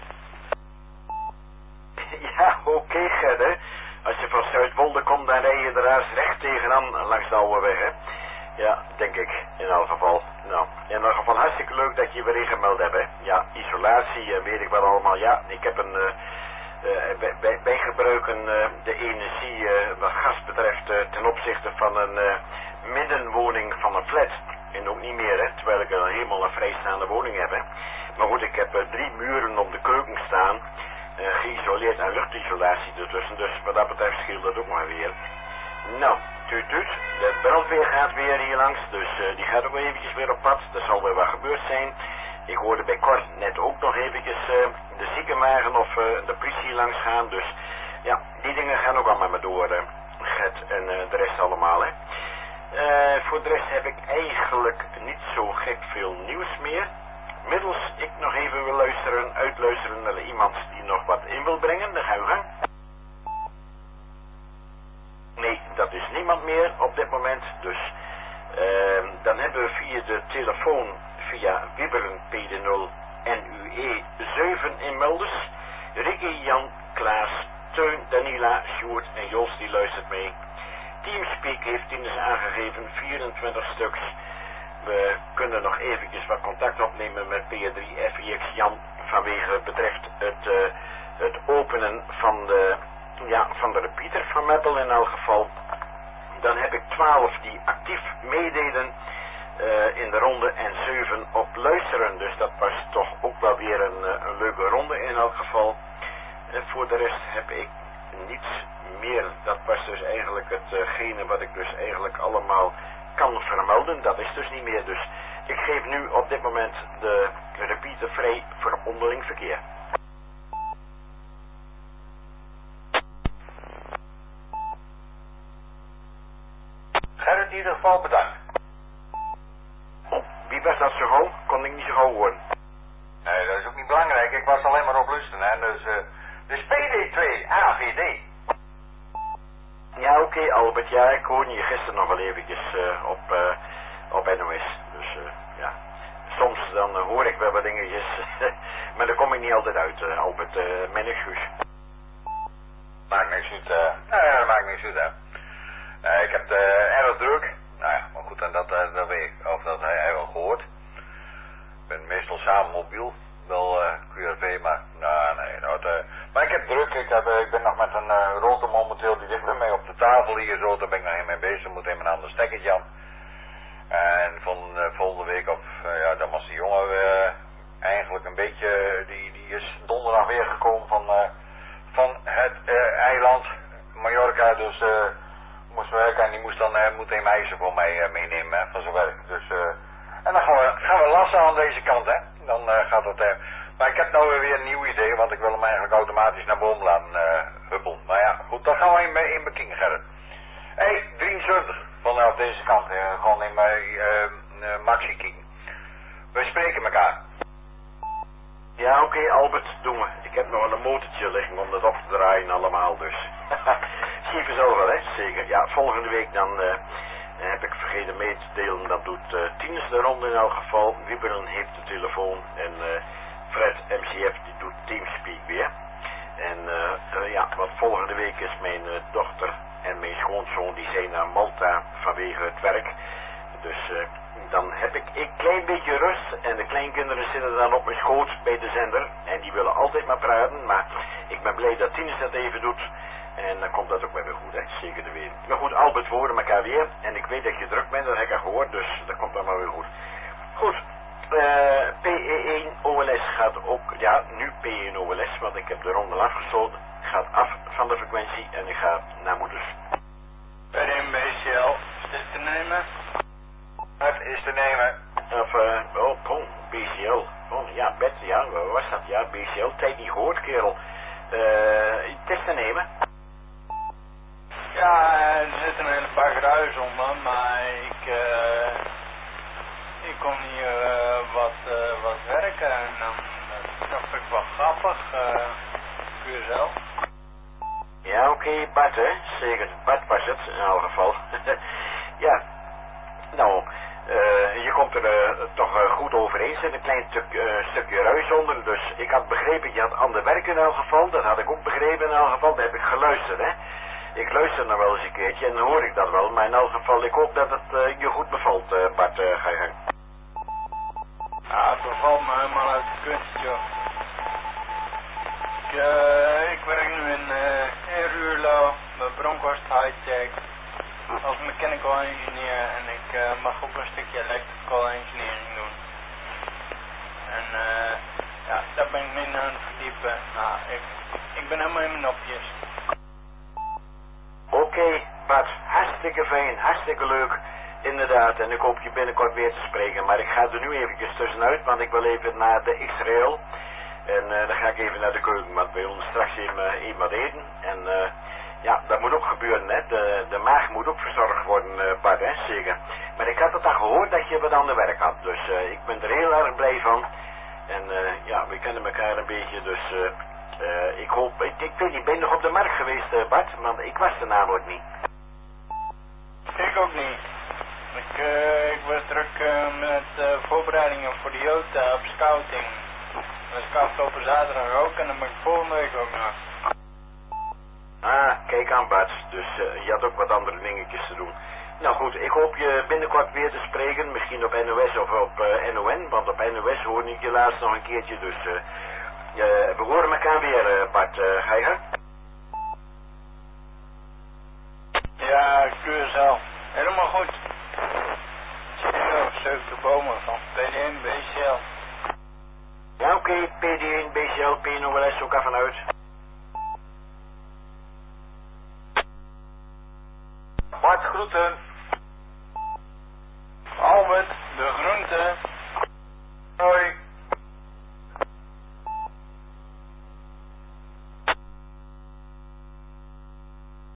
Ja, oké, Gert, hè. Als je van Zuidwolde komt, dan rij je er recht tegenaan langs de oude weg, hè. Ja, denk ik, in elk geval. Nou, in elk geval hartstikke leuk dat je weer ingemeld hebt, hè. Ja, isolatie, weet ik wel allemaal. Ja, ik heb wij gebruiken de energie wat gas betreft ten opzichte van een middenwoning van een flat. En ook niet meer, hè, terwijl ik helemaal een vrijstaande woning heb, hè. Maar goed, ik heb 3 muren om de keuken staan. Geïsoleerd en luchtisolatie ertussen, dus wat dat betreft scheelt dat ook maar weer. Nou, tuut, de brandweer gaat weer hier langs, dus die gaat ook eventjes weer op pad, er zal weer wat gebeurd zijn. Ik hoorde bij Cor net ook nog eventjes de ziekenwagen of de politie langs gaan, dus ja, die dingen gaan ook allemaal maar door, Gert en de rest allemaal, hè. Voor de rest heb ik eigenlijk niet zo gek veel nieuws meer. Middels ik nog even wil uitluisteren naar iemand die nog wat in wil brengen, dan ga je gang. Nee, dat is niemand meer op dit moment, dus dan hebben we via de telefoon, via Wibberen PD0 NUE 7 inmelders. Ricky, Jan, Klaas, Teun, Danila, Sjoerd en Jos die luistert mee. Teamspeak heeft Ines aangegeven 24 stuks. we kunnen nog eventjes wat contact opnemen met P3FIX Jan vanwege het betreft het openen van de repeater van Meppel in elk geval. Dan heb ik 12 die actief meededen in de ronde en 7 op luisteren. Dus dat was toch ook wel weer een leuke ronde in elk geval. Voor de rest heb ik niets meer. Dat was dus eigenlijk hetgene wat ik dus eigenlijk allemaal kan vermelden. Dat is dus niet meer. Dus ik geef nu op dit moment de repeater vrij voor onderling verkeer. Gerrit in ieder geval bedankt. Oh, wie was dat zo gauw? Kon ik niet zo gauw horen. Nee, dat is ook niet belangrijk. Ik was alleen maar op luisteren. Hè. Dus PD2 AVD. Ja, oké, Albert. Ja, ik hoorde je gisteren nog wel eventjes op NOS. Dus ja, soms dan hoor ik wel wat dingetjes. Maar daar kom ik niet altijd uit, Albert. Mijn excuus. Maakt niks uit. Nee, dat maakt niks uit, hè. Ik heb erg druk. Nou ja, maar goed, en dat weet ik. Of dat hij wel gehoord. Ik ben meestal samen mobiel. Wel QRV, maar nee. Maar ik heb druk. Ik ben nog met een rotor momenteel. Die ligt bij mij op de tafel hier zo. Daar ben ik nog in mee bezig. Moet even een ander stekkertje aan. En van volgende week dan was die jongen eigenlijk een beetje. Die is donderdag weer gekomen van het eiland Mallorca. Dus moest werken en die moet een meisje voor mij meenemen van zijn werk. Dus en dan gaan we lassen aan deze kant, hè. Dan gaat het. Maar ik heb nou weer een nieuw idee, want ik wil hem eigenlijk automatisch naar boven laten huppelen. Maar ja, goed, dat gaan we in Beking, Gerrit. Hé, 73 vanaf deze kant, gewoon in mijn Maxi King. We spreken elkaar. Ja, oké, Albert, doen we. Ik heb nog een motortje liggen om dat op te draaien allemaal, dus. Zie je zelf wel, hè? Zeker. Ja, volgende week dan heb ik vergeten mee te delen. Dat doet Tinus de ronde in elk geval. Wieberen heeft de telefoon. En Fred MCF die doet Teamspeak weer. En want volgende week is mijn dochter en mijn schoonzoon die zijn naar Malta vanwege het werk. Dus dan heb ik een klein beetje rust en de kleinkinderen zitten dan op mijn schoot bij de zender. En die willen altijd maar praten, maar ik ben blij dat Tinus dat even doet. En dan komt dat ook weer goed, hè? Zeker te weten. Maar goed, Albert, we horen elkaar weer. En ik weet dat je druk bent, dat heb ik al gehoord, dus dat komt allemaal weer goed. Goed, PE1 OLS gaat ook, ja, nu PE1 OLS, want ik heb de ronde afgesloten. Gaat af van de frequentie en ik ga naar moeders. PE1 BCL, is dit te nemen? Het is te nemen. BCL. Oh, ja, Bert, ja, wat was dat? Ja, BCL, tijd niet gehoord, kerel. Het is te nemen. Ja, er zit een hele bak ruis onder, maar ik kon hier wat werken en dan dacht ik wel grappig, zelf. Ja, oké, Bart, hè? Zeker, Bart was het, in elk geval. Ja, nou, je komt er toch goed overeen, er zit een klein stukje ruis onder, dus ik had begrepen, je had ander werk in elk geval, dat had ik ook begrepen in elk geval, daar heb ik geluisterd, hè. Ik luister nog wel eens een keertje en dan hoor ik dat wel, maar in elk geval, ik hoop dat het je goed bevalt, Bart, ga je gang. Ja, het bevalt me helemaal uit de kunst, joh. Ik werk nu in Ruurlo, bij Bronkhorst High-Tech, als mechanical engineer en ik mag ook een stukje electrical engineering doen. En daar ben ik nu aan het verdiepen. Nou, ik ben helemaal in mijn nopjes. Oké, Bart, hartstikke fijn, hartstikke leuk, inderdaad. En ik hoop je binnenkort weer te spreken. Maar ik ga er nu eventjes tussenuit, want ik wil even naar de X-Rail. En dan ga ik even naar de keuken, want bij ons straks even wat eten. En dat moet ook gebeuren, hè. De maag moet ook verzorgd worden, Bart, hè, zeker. Maar ik had het al gehoord dat je wat aan de werk had. Dus ik ben er heel erg blij van. En we kennen elkaar een beetje, dus ik hoop, ik weet niet, ben je nog op de markt geweest, Bart? Want ik was er namelijk niet. Ik ook niet. Ik was druk met voorbereidingen voor de Jota op scouting. Dat is afgelopen zaterdag ook en dan ben ik volgende week ook nog. Ah, kijk aan, Bart. Dus je had ook wat andere dingetjes te doen. Nou goed, ik hoop je binnenkort weer te spreken. Misschien op NOS of op NON. Want op NOS hoorde ik je laatst nog een keertje. Dus we horen elkaar weer, Bart. Ga je gang? Ja, ik doe het zo. Helemaal goed. Zeuk de bomen van PDN, BCL. Ja, oké. PDN, BCL, PNOLS, ook even uit. Bart, groeten.